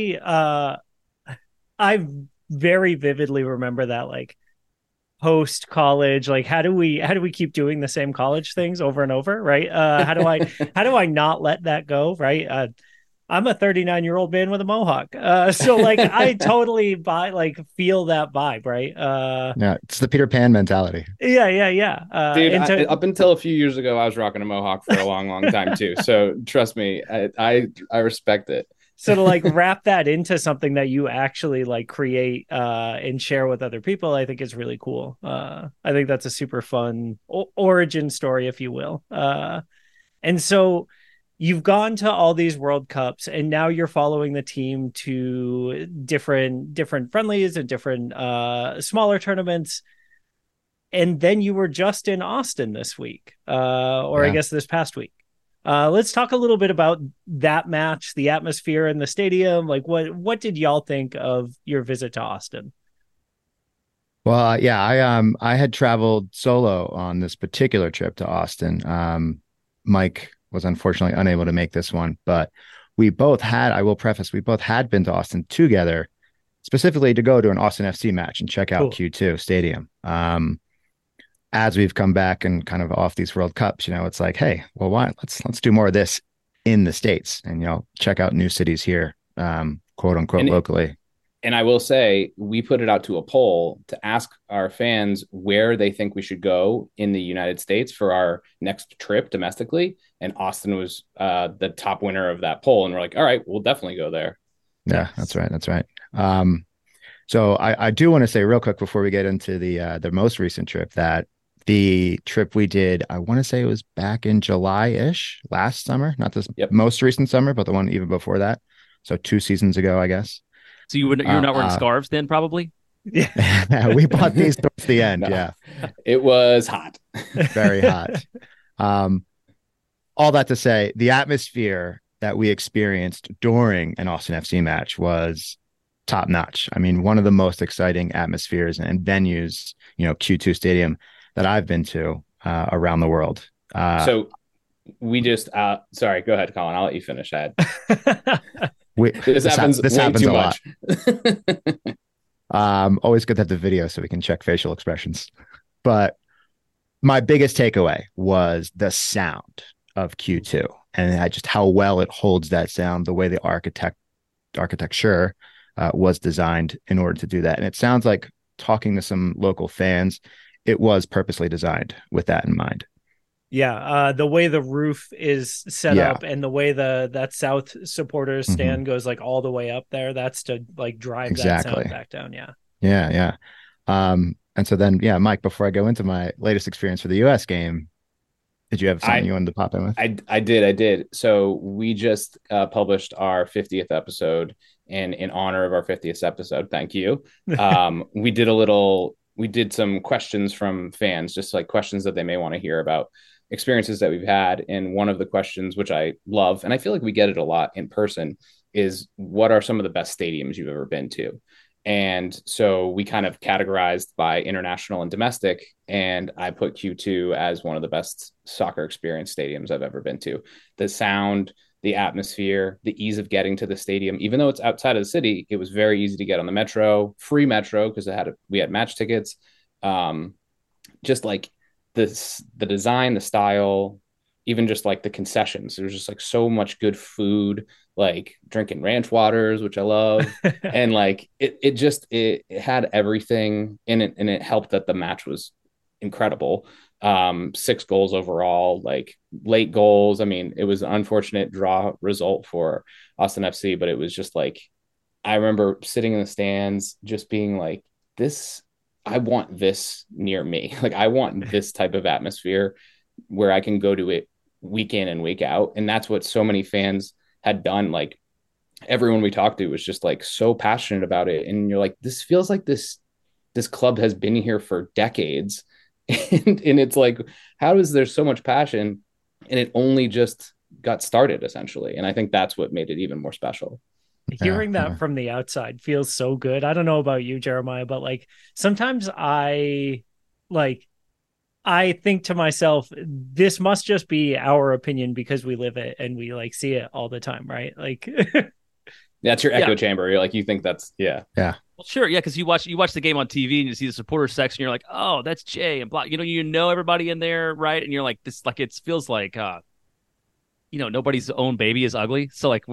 I very vividly remember that, like, post college, like, how do we keep doing the same college things over and over, right? How do I not let that go, right? I'm a 39-year-old man with a mohawk, so like I totally feel that vibe, right? Yeah, it's the Peter Pan mentality. Yeah. Dude, up until a few years ago, I was rocking a mohawk for a long time too. So trust me, I respect it. So to like wrap that into something that you actually like create and share with other people, I think is really cool. I think that's a super fun origin story, if you will. And so you've gone to all these World Cups, and now you're following the team to different friendlies and different smaller tournaments. And then you were just in Austin this week, or I guess this past week. Let's talk a little bit about that match, the atmosphere in the stadium. Like, what did y'all think of your visit to Austin? Well, I had traveled solo on this particular trip to Austin. Mike was unfortunately unable to make this one, but we both had, I will preface, we both had been to Austin together, specifically to go to an Austin FC match and check out Q2 Stadium. As we've come back and kind of off these World Cups, it's like, hey, well, why let's do more of this in the States and, check out new cities here, quote unquote, locally. And I will say, we put it out to a poll to ask our fans where they think we should go in the United States for our next trip domestically. And Austin was the top winner of that poll. And we're like, all right, we'll definitely go there. Yeah, that's right. That's right. So I do want to say real quick before we get into the most recent trip that the trip we did, I want to say it was back in July-ish, last summer, not this most recent summer, but the one even before that. So 2 seasons ago, I guess. So you're not wearing scarves then, probably? Yeah. We bought these towards the end. No. Yeah. It was hot. Very hot. All that to say, the atmosphere that we experienced during an Austin FC match was top notch. I mean, one of the most exciting atmospheres and venues, Q2 Stadium that I've been to around the world. So we just, sorry, go ahead, Colin. I'll let you finish, Ed. This happens too a much. Lot. Always good to have the video so we can check facial expressions. But my biggest takeaway was the sound of Q2 and just how well it holds that sound, the way the architecture was designed in order to do that. And it sounds like, talking to some local fans, it was purposely designed with that in mind. Yeah, the way the roof is set up and the way that South supporters stand goes like all the way up there, that's to like drive that sound back down. Yeah. And so then, Mike, before I go into my latest experience for the US game, did you have something you wanted to pop in with? I did. So we just published our 50th episode, and in honor of our 50th episode, thank you. We did some questions from fans, just like questions that they may want to hear about experiences that we've had. And one of the questions, which I love, and I feel like we get it a lot in person, is what are some of the best stadiums you've ever been to? And so we kind of categorized by international and domestic, and I put Q2 as one of the best soccer experience stadiums I've ever been to. The sound, the atmosphere, the ease of getting to the stadium, even though it's outside of the city, it was very easy to get on the metro, free metro, because we had match tickets. Just like the design, the style, even just like the concessions. There was just like so much good food, like drinking ranch waters, which I love. And like it had everything in it, and it helped that the match was incredible. 6 goals overall, like late goals. I mean, it was an unfortunate draw result for Austin FC, but it was just like, I remember sitting in the stands just being like, I want this near me. Like, I want this type of atmosphere where I can go to it week in and week out. And that's what so many fans had done. Like, everyone we talked to was just like so passionate about it. And you're like, this feels like this club has been here for decades. And it's like, how is there so much passion? And it only just got started, essentially. And I think that's what made it even more special. Hearing that from the outside feels so good. I don't know about you, Jeremiah, but like sometimes I think to myself, this must just be our opinion because we live it and we like see it all the time, right? Like that's your echo chamber. You're like, you think that's Well, sure, yeah, because you watch the game on TV and you see the supporter section, you're like, oh, that's Jay and blah. You know everybody in there, right? And you're like, this, like, it feels like, nobody's own baby is ugly. So like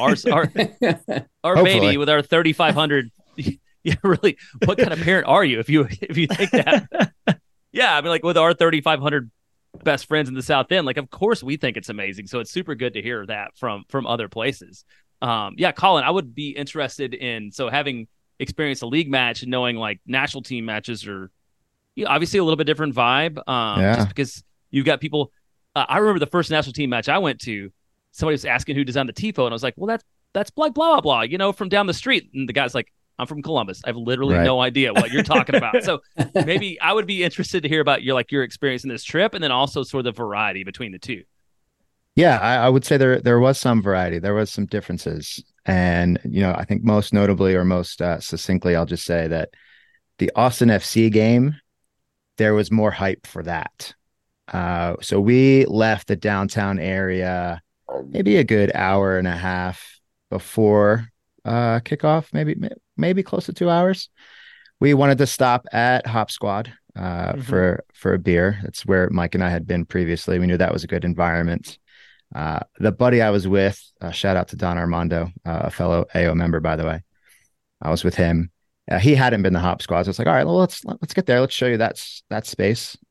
our baby with our 3,500. Yeah, really. What kind of parent are you if you think that? Yeah, I mean, like with our 3,500 best friends in the South End, like of course we think it's amazing. So it's super good to hear that from other places. Yeah, Colin, I would be interested in having experienced a league match and knowing like national team matches are obviously a little bit different vibe. Just because you've got people. I remember the first national team match I went to. Somebody was asking who designed the tifo, and I was like, "Well, that's blah blah blah, from down the street." And the guy's like, "I'm from Columbus. I have literally no idea what you're talking about." So maybe I would be interested to hear about your experience in this trip, and then also sort of the variety between the two. Yeah, I would say there was some variety. There was some differences. And, I think most notably or most succinctly, I'll just say that the Austin FC game, there was more hype for that. So we left the downtown area maybe a good hour and a half before kickoff, maybe close to 2 hours. We wanted to stop at Hop Squad for a beer. That's where Mike and I had been previously. We knew that was a good environment. The buddy I was with, shout out to Don Armando, a fellow AO member, by the way. I was with him. He hadn't been to Hop Squad. So it's like, all right, well, let's get there. Let's show you that space.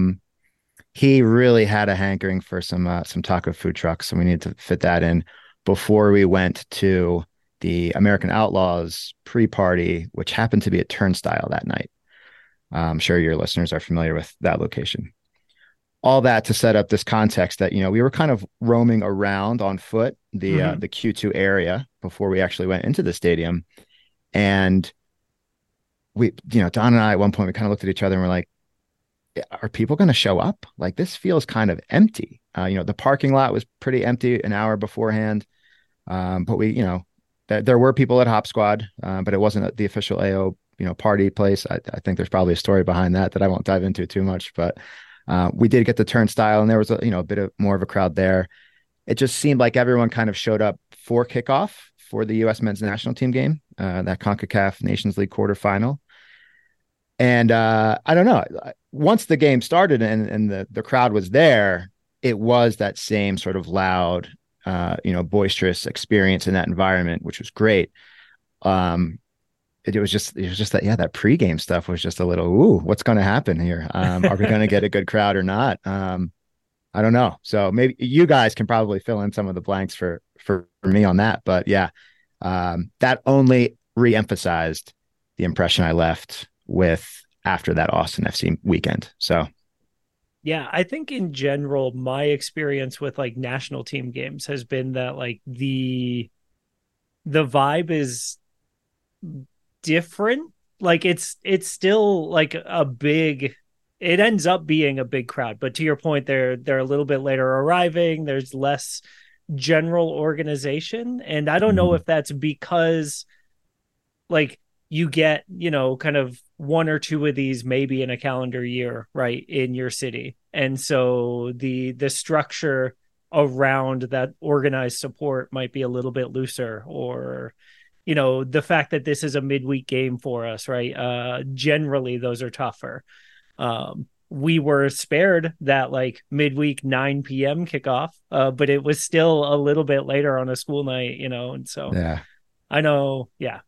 He really had a hankering for some taco food trucks, and we needed to fit that in before we went to the American Outlaws pre-party, which happened to be at Turnstile that night. I'm sure your listeners are familiar with that location. All that to set up this context that, we were kind of roaming around on foot, the Q2 area before we actually went into the stadium. And we, Don and I, at one point, we kind of looked at each other and we're like, are people going to show up? Like, this feels kind of empty. The parking lot was pretty empty an hour beforehand. But we, there were people at Hop Squad, but it wasn't the official AO, party place. I think there's probably a story behind that I won't dive into too much, but we did get the Turnstile, and there was a bit of more of a crowd there. It just seemed like everyone kind of showed up for kickoff for the U.S. men's national team game, that CONCACAF Nations League quarterfinal. And I don't know, once the game started and the crowd was there, it was that same sort of loud, boisterous experience in that environment, which was great. It was just that, that pregame stuff was just a little, ooh, what's going to happen here? Are we going to get a good crowd or not? I don't know. So maybe you guys can probably fill in some of the blanks for me on that. But yeah, that only reemphasized the impression I left with after that Austin FC weekend. So yeah, I think in general, my experience with like national team games has been that like the vibe is different. Like it's still like it ends up being a big crowd, but to your point, they're a little bit later arriving. There's less general organization, and I don't know if that's because like you get kind of one or two of these maybe in a calendar year, right, in your city, and so the structure around that organized support might be a little bit looser, or the fact that this is a midweek game for us, right? Generally, those are tougher. We were spared that like midweek 9 p.m. kickoff, but it was still a little bit later on a school night, and so yeah, I know, yeah.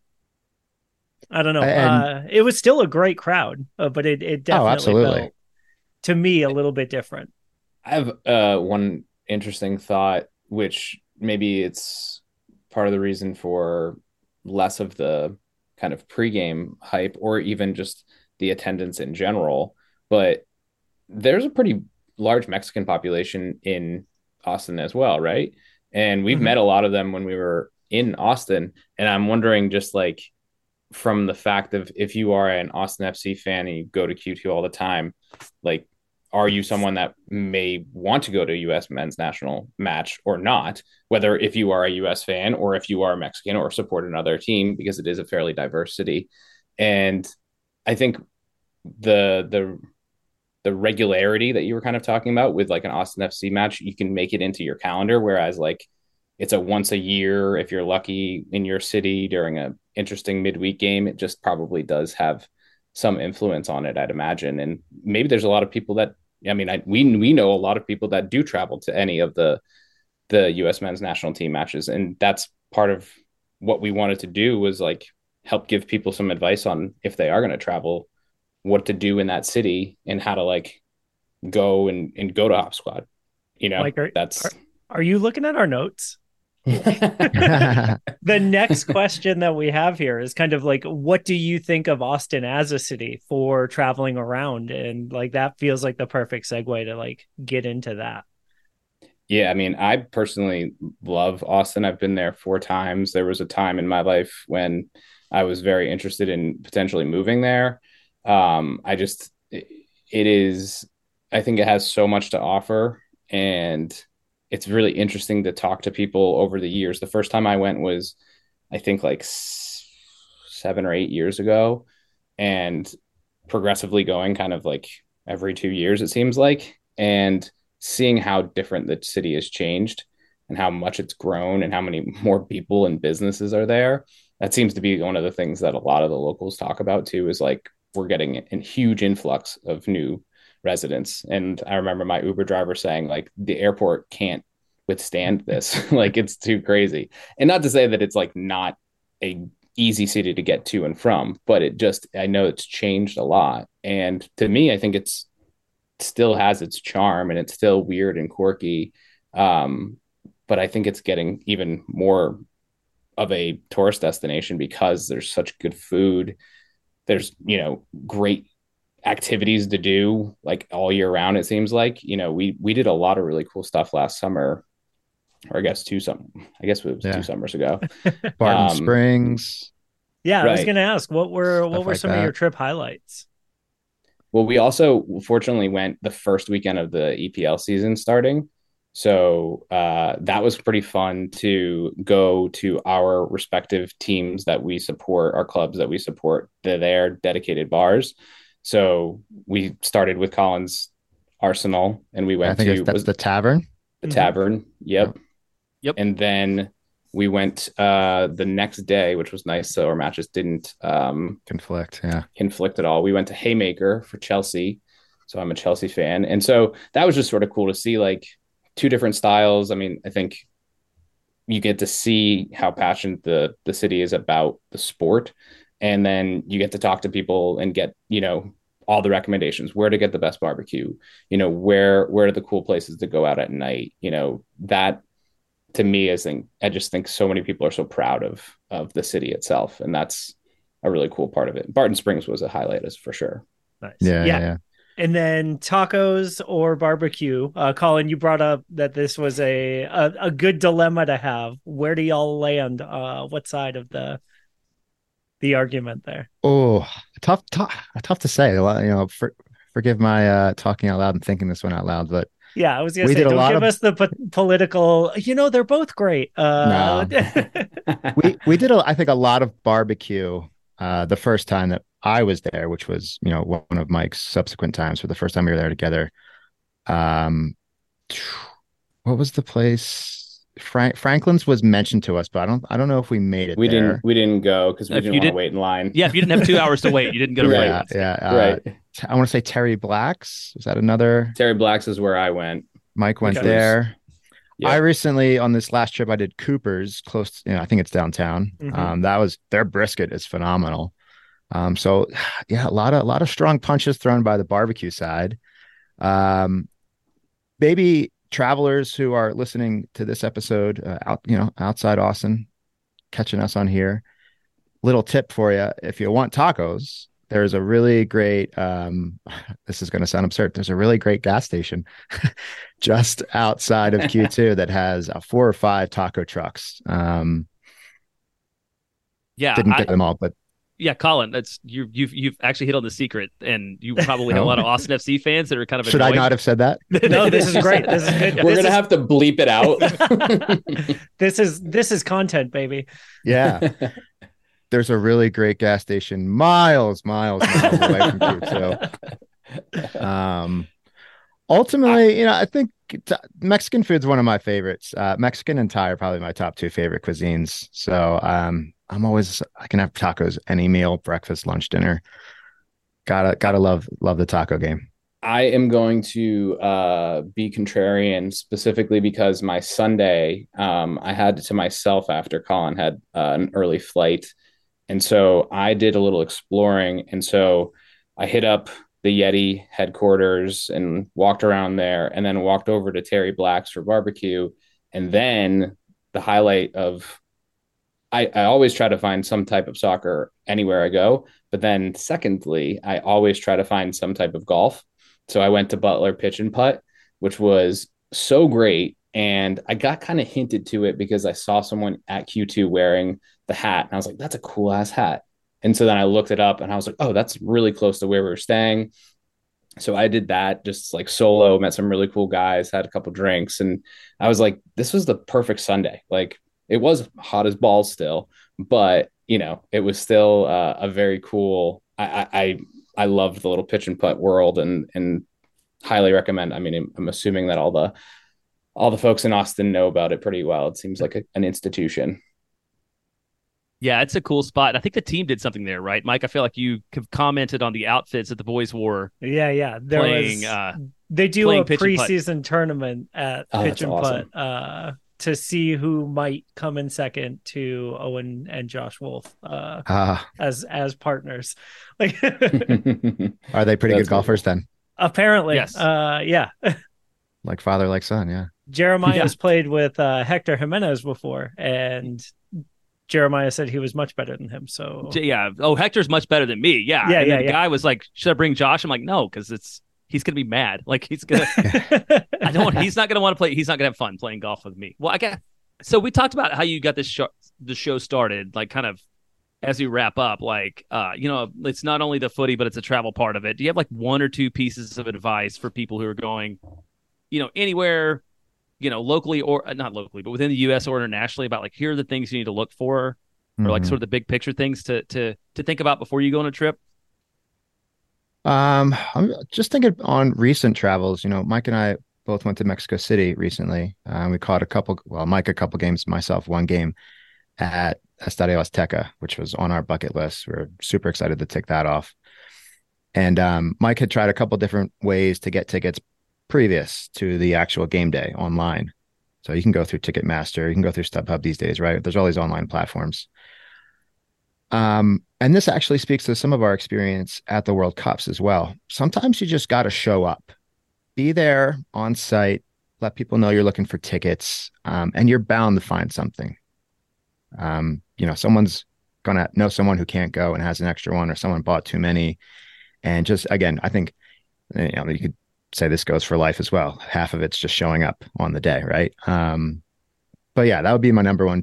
I don't know. It was still a great crowd, but it definitely felt to me a little bit different. I have one interesting thought, which maybe it's part of the reason for less of the kind of pregame hype or even just the attendance in general. But there's a pretty large Mexican population in Austin as well, right? And we've met a lot of them when we were in Austin. And I'm wondering, just like from the fact of if you are an Austin FC fan and you go to Q2 all the time, like are you someone that may want to go to a U.S. men's national match or not? Whether if you are a U.S. fan or if you are Mexican or support another team, because it is a fairly diverse city. And I think the regularity that you were kind of talking about with like an Austin FC match, you can make it into your calendar. Whereas like it's a once a year, if you're lucky in your city during a interesting midweek game, it just probably does have some influence on it, I'd imagine. And maybe there's a lot of people that, I mean, we know a lot of people that do travel to any of the U.S. men's national team matches, and that's part of what we wanted to do was like help give people some advice on if they are going to travel, what to do in that city and how to like go and go to Hop Squad. You know, Like, that's. Are you looking at our notes? The next question that we have here is kind of like, what do you think of Austin as a city for traveling around? And like, that feels like the perfect segue to like get into that. Yeah, I mean, I personally love Austin. I've been there 4 times. There was a time in my life when I was very interested in potentially moving there. It is, I think it has so much to offer, and it's really interesting to talk to people over the years. The first time I went was, I think, like 7 or 8 years ago, and progressively going kind of like every 2 years, it seems like, and seeing how different the city has changed and how much it's grown and how many more people and businesses are there. That seems to be one of the things that a lot of the locals talk about too, is like we're getting a huge influx of new residents. And I remember my Uber driver saying like the airport can't withstand this. Like it's too crazy. And not to say that it's like not a easy city to get to and from, but I know it's changed a lot. And to me, I think it's still has its charm and it's still weird and quirky. But I think it's getting even more of a tourist destination because there's such good food. There's, great activities to do like all year round. It seems like, we did a lot of really cool stuff last summer, or I guess it was 2 summers ago. Barton Springs. Yeah. Right. I was going to ask what were like some that. of your trip highlights? Well, we also fortunately went the first weekend of the EPL season starting. So that was pretty fun to go to our respective teams that we support, our clubs that we support, their dedicated bars. So we started with Collins Arsenal, and we went that's the Tavern. The Tavern. Yep. Yep. And then we went the next day, which was nice. So our matches didn't conflict at all. We went to Haymaker for Chelsea. So I'm a Chelsea fan. And so that was just sort of cool to see like 2 different styles. I mean, I think you get to see how passionate the city is about the sport. And then you get to talk to people and get, all the recommendations, where to get the best barbecue, where are the cool places to go out at night, that to me, I just think so many people are so proud of the city itself. And that's a really cool part of it. Barton Springs was a highlight, as for sure. Nice. Yeah. And then tacos or barbecue. Colin, you brought up that this was a good dilemma to have. Where do y'all land? What side of the argument there? Oh, tough to say. A lot, forgive my talking out loud and thinking this one out loud, but yeah, I was gonna say, don't give us the political. They're both great. No. we did I think a lot of barbecue the first time that I was there, which was one of Mike's subsequent times for the first time we were there together. What was the place? Franklin's was mentioned to us, but I don't know if we made it. We didn't go because we didn't want to wait in line. Yeah, if you didn't have 2 hours to wait, you didn't go to wait. Right. I want to say Terry Black's. Is that another? Terry Black's is where I went. Mike went there. Yeah. I recently, on this last trip, I did Cooper's close. I think it's downtown. Mm-hmm. That was their brisket is phenomenal. So yeah, a lot of strong punches thrown by the barbecue side. Maybe travelers who are listening to this episode outside Austin, catching us on here, little tip for you: if you want tacos, there's a really great this is going to sound absurd, there's a really great gas station just outside of Q2 that has 4 or 5 taco trucks. Yeah, didn't get them all, but Yeah, Colin, you've actually hit on the secret, and you probably have a lot of Austin FC fans that are kind of Should I not have said that? No, this is great. This is good. We're gonna have to bleep it out. This is content, baby. Yeah. There's a really great gas station miles away from Q2. Ultimately, I think Mexican food's one of my favorites. Mexican and Thai are probably my top two favorite cuisines. So I can have tacos any meal, breakfast, lunch, dinner. Gotta love the taco game. I am going to be contrarian, specifically because my Sunday, I had to myself after Colin had an early flight. And so I did a little exploring. And so I hit up the Yeti headquarters and walked around there, and then walked over to Terry Black's for barbecue. And then the highlight of I always try to find some type of soccer anywhere I go. But then secondly, I always try to find some type of golf. So I went to Butler Pitch and Putt, which was so great. And I got kind of hinted to it because I saw someone at Q2 wearing the hat. And I was like, that's a cool ass hat. And so then I looked it up and I was like, oh, that's really close to where we were staying. So I did that just like solo, met some really cool guys, had a couple drinks. And I was like, this was the perfect Sunday. Like, it was hot as balls still, but it was still a very cool. I loved the little pitch and putt world, and highly recommend. I mean, I'm assuming that all the folks in Austin know about it pretty well. It seems like an institution. Yeah, it's a cool spot. I think the team did something there, right, Mike? I feel like you have commented on the outfits that the boys wore. Yeah. They do a preseason tournament at Pitch and awesome. Putt to see who might come in second to Owen and Josh Wolf as partners. Like, are they pretty good golfers then? Apparently, yes. Yeah. Like father, like son. Yeah. Jeremiah has played with Hector Jimenez before, and Jeremiah said he was much better than him. So yeah. Oh, Hector's much better than me. Yeah. Yeah. The guy was like, should I bring Josh? I'm like, no, because he's going to be mad. Like, he's not going to want to play. He's not going to have fun playing golf with me. Well, so we talked about how you got the show started, like kind of as we wrap up, like, it's not only the footy, but it's a travel part of it. Do you have like one or two pieces of advice for people who are going, anywhere, locally or not locally, but within the US or internationally, about like, here are the things you need to look for, or like sort of the big picture things to think about before you go on a trip? I'm just thinking on recent travels. Mike and I both went to Mexico City recently. We caught Mike a couple games, myself one game at Estadio Azteca, which was on our bucket list. We were super excited to tick that off. And Mike had tried a couple different ways to get tickets previous to the actual game day online. So you can go through Ticketmaster, you can go through StubHub these days, right? There's all these online platforms. And this actually speaks to some of our experience at the World Cups as well. Sometimes you just got to show up, be there on site, let people know you're looking for tickets, and you're bound to find something. Someone's going to know someone who can't go and has an extra one, or someone bought too many. And just, again, I think, you could say this goes for life as well. Half of it's just showing up on the day, right? But yeah, that would be my number one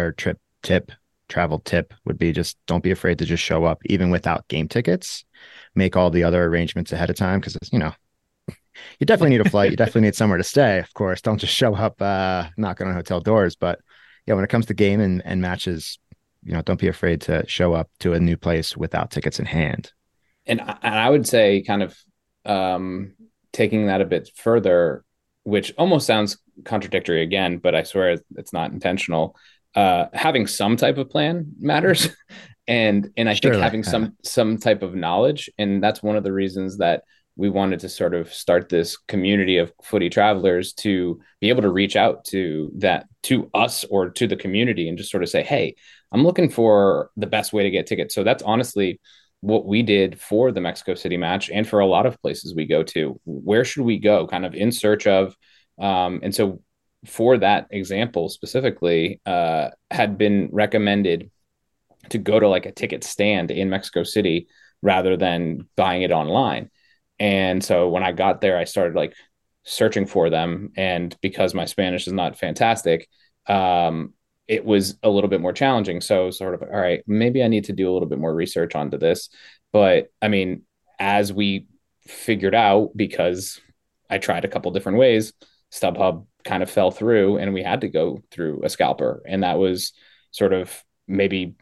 travel tip would be just don't be afraid to just show up, even without game tickets. Make all the other arrangements ahead of time, because you definitely need a flight. You definitely need somewhere to stay, of course. Don't just show up knocking on hotel doors. But yeah, when it comes to game and matches, don't be afraid to show up to a new place without tickets in hand. And I would say, kind of taking that a bit further, which almost sounds contradictory again, but I swear it's not intentional. Having some type of plan matters. and I think having some type of knowledge. And that's one of the reasons that we wanted to sort of start this community of footy travelers, to be able to reach out to us or to the community and just sort of say, hey, I'm looking for the best way to get tickets. So that's honestly what we did for the Mexico City match, and for a lot of places we go to. Where should we go, kind of in search of, and so for that example specifically, had been recommended to go to like a ticket stand in Mexico City rather than buying it online. And so when I got there, I started like searching for them. And because my Spanish is not fantastic, it it was a little bit more challenging. So sort of, all right, maybe I need to do a little bit more research onto this. But I mean, as we figured out, because I tried a couple different ways, StubHub kind of fell through and we had to go through a scalper. And that was sort of maybe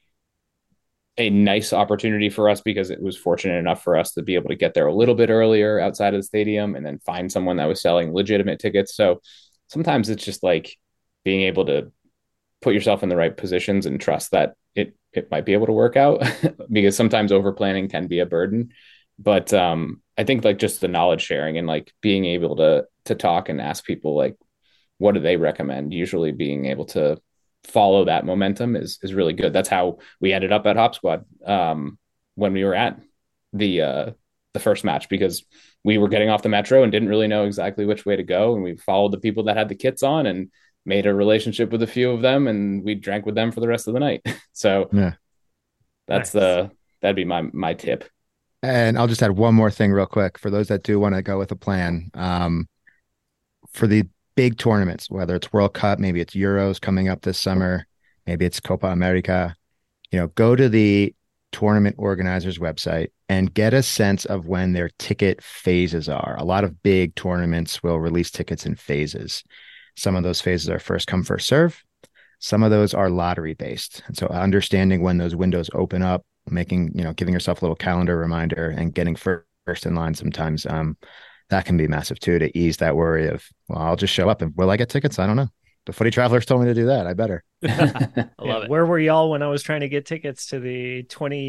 a nice opportunity for us because it was fortunate enough for us to be able to get there a little bit earlier outside of the stadium and then find someone that was selling legitimate tickets. So sometimes it's just like being able to put yourself in the right positions and trust that it might be able to work out because sometimes over planning can be a burden. But I think like just the knowledge sharing and like being able to talk and ask people like what do they recommend, usually being able to follow that momentum is really good. That's how we ended up at Hop Squad when we were at the first match, because we were getting off the metro and didn't really know exactly which way to go, and we followed the people that had the kits on and made a relationship with a few of them, and we drank with them for the rest of the night. So Yeah. that's Nice. that'd be my tip. And I'll just add one more thing real quick for those that do want to go with a plan. For the big tournaments, whether it's World Cup, maybe it's Euros coming up this summer, maybe it's Copa America, go to the tournament organizer's website and get a sense of when their ticket phases are. A lot of big tournaments will release tickets in phases. Some of those phases are first come, first serve. Some of those are lottery based. And so understanding when those windows open up, making, giving yourself a little calendar reminder and getting first in line sometimes, that can be massive too, to ease that worry of, well, I'll just show up and will I get tickets? I don't know. The Footy Travelers told me to do that. I better. I love it. Where were y'all when I was trying to get tickets to the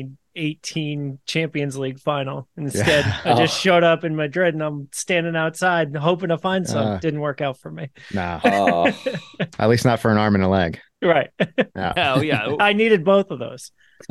2018 Champions League final? Instead, I just showed up in Madrid and I'm standing outside hoping to find some. Didn't work out for me. Nah, Oh, at least not for an arm and a leg. Right. Yeah. Oh yeah. I needed both of those.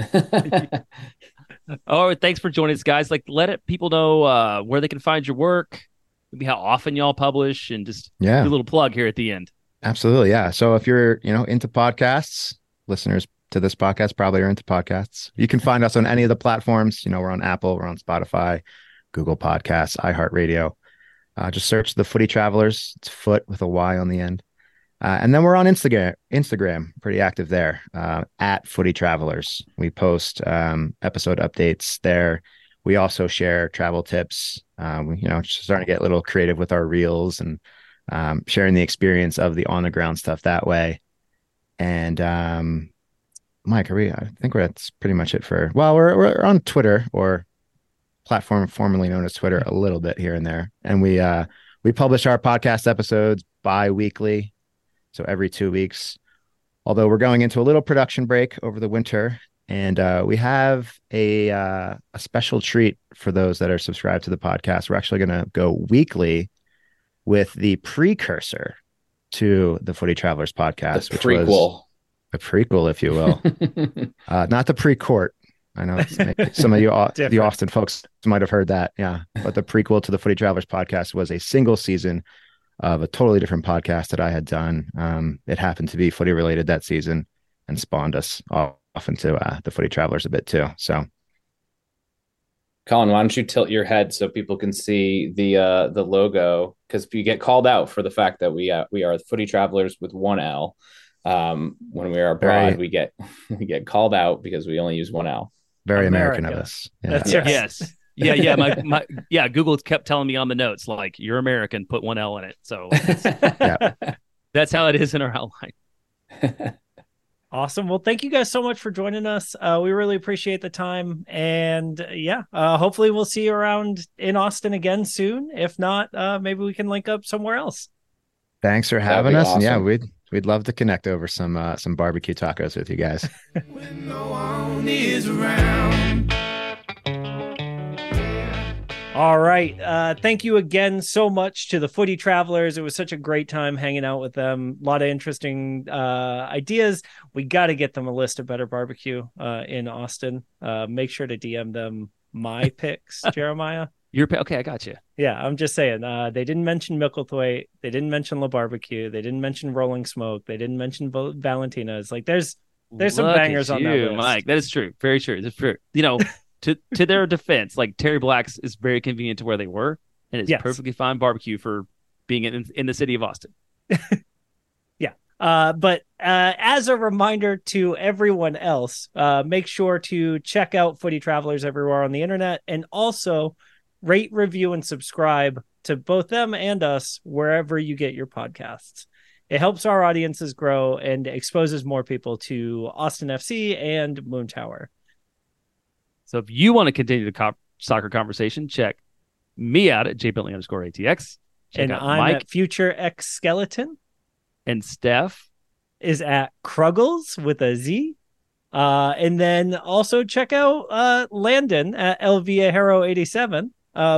Oh, thanks for joining us, guys. Like, people know where they can find your work, maybe how often y'all publish, and just do Yeah, a little plug here at the end. absolutely. Yeah. So if you're, into podcasts, listeners to this podcast probably are into podcasts. You can find us on any of the platforms. We're on Apple, we're on Spotify, Google Podcasts, iHeartRadio. Just search the Footy Travelers. It's foot with a Y on the end. And then we're on Instagram, pretty active there, at Footy Travelers. We post episode updates there. We also share travel tips. Just starting to get a little creative with our reels and sharing the experience of the on the ground stuff that way. And Mike, I think that's pretty much it for. Well, we're on Twitter, or platform formerly known as Twitter, a little bit here and there, and we publish our podcast episodes bi-weekly. So every 2 weeks, although we're going into a little production break over the winter, and we have a special treat for those that are subscribed to the podcast. We're actually going to go weekly with the precursor to the Footy Travelers podcast, the which was prequel. a prequel, if you will, not the pre-court. I know some of you, the Different. Austin folks, might have heard that. Yeah, but the prequel to the Footy Travelers podcast was a single season of a totally different podcast that I had done. It happened to be footy related that season and spawned us off into the Footy Travelers a bit too. So, Colin, why don't you tilt your head so people can see the logo? Because you get called out for the fact that we are the Footy Travelers with one L. When we are abroad, we get called out because we only use one L. Very American America. of us. Yeah. That's Yeah. right. Yes. Yeah. Google kept telling me on the notes, like, you're American, put one L in it. So that's how it is in our outline. Awesome. Well, thank you guys so much for joining us. We really appreciate the time. And hopefully we'll see you around in Austin again soon. If not, maybe we can link up somewhere else. Thanks for That'd having be us. And yeah, awesome. we'd love to connect over some barbecue tacos with you guys. When no one is around. All right. Thank you again so much to the Footy Travelers. It was such a great time hanging out with them. A lot of interesting ideas. We got to get them a list of better barbecue in Austin. Make sure to DM them my picks, Jeremiah. Okay, I got you. Yeah, I'm just saying. They didn't mention Micklethwaite. They didn't mention La Barbecue. They didn't mention Rolling Smoke. They didn't mention Valentina's. Like, there's some Look bangers at on that you, list. Mike. That is true. Very true. That's true. To their defense, like, Terry Black's is very convenient to where they were, and it's Yes. perfectly fine barbecue for being in the city of Austin. Yeah. But as a reminder to everyone else, make sure to check out Footy Travelers everywhere on the internet, and also rate, review, and subscribe to both them and us wherever you get your podcasts. It helps our audiences grow and exposes more people to Austin FC and Moon Tower. So if you want to continue the soccer conversation, check me out at jbentley_ATX. Check And out I'm Mike at Future X Skeleton. and Steph. Is at Kruggles with a Z. And then also check out Landon at El Viajero 87.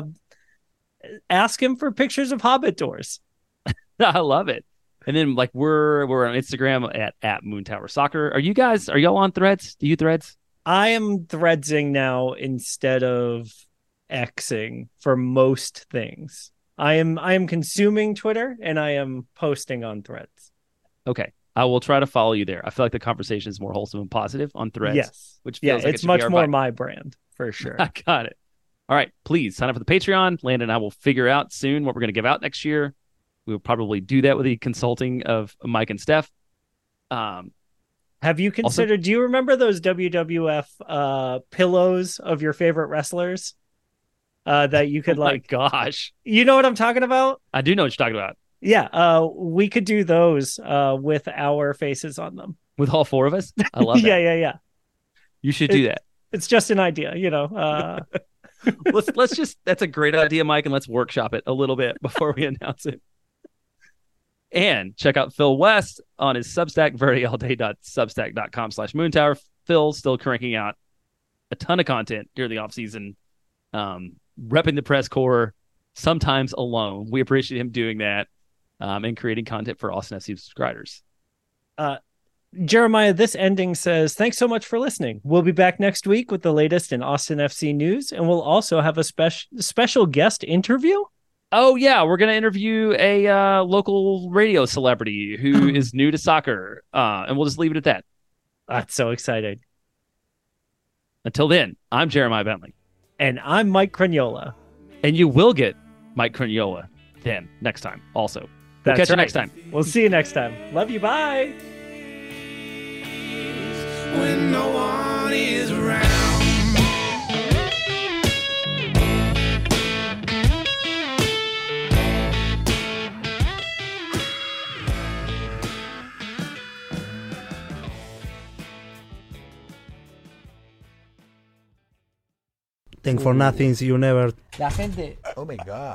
Ask him for pictures of Hobbit doors. I love it. And then like we're on Instagram at Moon Tower Soccer. Are y'all on Threads? Do you Threads? I am threadsing now instead of Xing for most things. I am consuming Twitter and I am posting on Threads. Okay. I will try to follow you there. I feel like the conversation is more wholesome and positive on Threads. Yes. Which feels like it's it should be much our more vibe. my brand for sure. I got it. All right. Please sign up for the Patreon. Landon and I will figure out soon what we're going to give out next year. We will probably do that with the consulting of Mike and Steph. Have you considered, do you remember those WWF pillows of your favorite wrestlers? That you could oh my gosh. You know what I'm talking about? I do know what you're talking about. Yeah. We could do those with our faces on them. With all four of us? I love that. Yeah. You should do that. It's just an idea, you know. Let's just, that's a great idea, Mike, and let's workshop it a little bit before we announce it. And check out Phil West on his Substack, verdialday.substack.com/moontower. Phil's still cranking out a ton of content during the offseason, repping the press corps, sometimes alone. We appreciate him doing that and creating content for Austin FC subscribers. Jeremiah, this ending says, thanks so much for listening. We'll be back next week with the latest in Austin FC news, and we'll also have a special guest interview. Oh, yeah. We're going to interview a local radio celebrity who is new to soccer, and we'll just leave it at that. That's so exciting. Until then, I'm Jeremiah Bentley. And I'm Mike Cragnola. And you will get Mike Cragnola then next time also. We'll catch you next time. We'll see you next time. Love you. Bye. When no one is around. Think for nothings you never. La gente. Oh my God.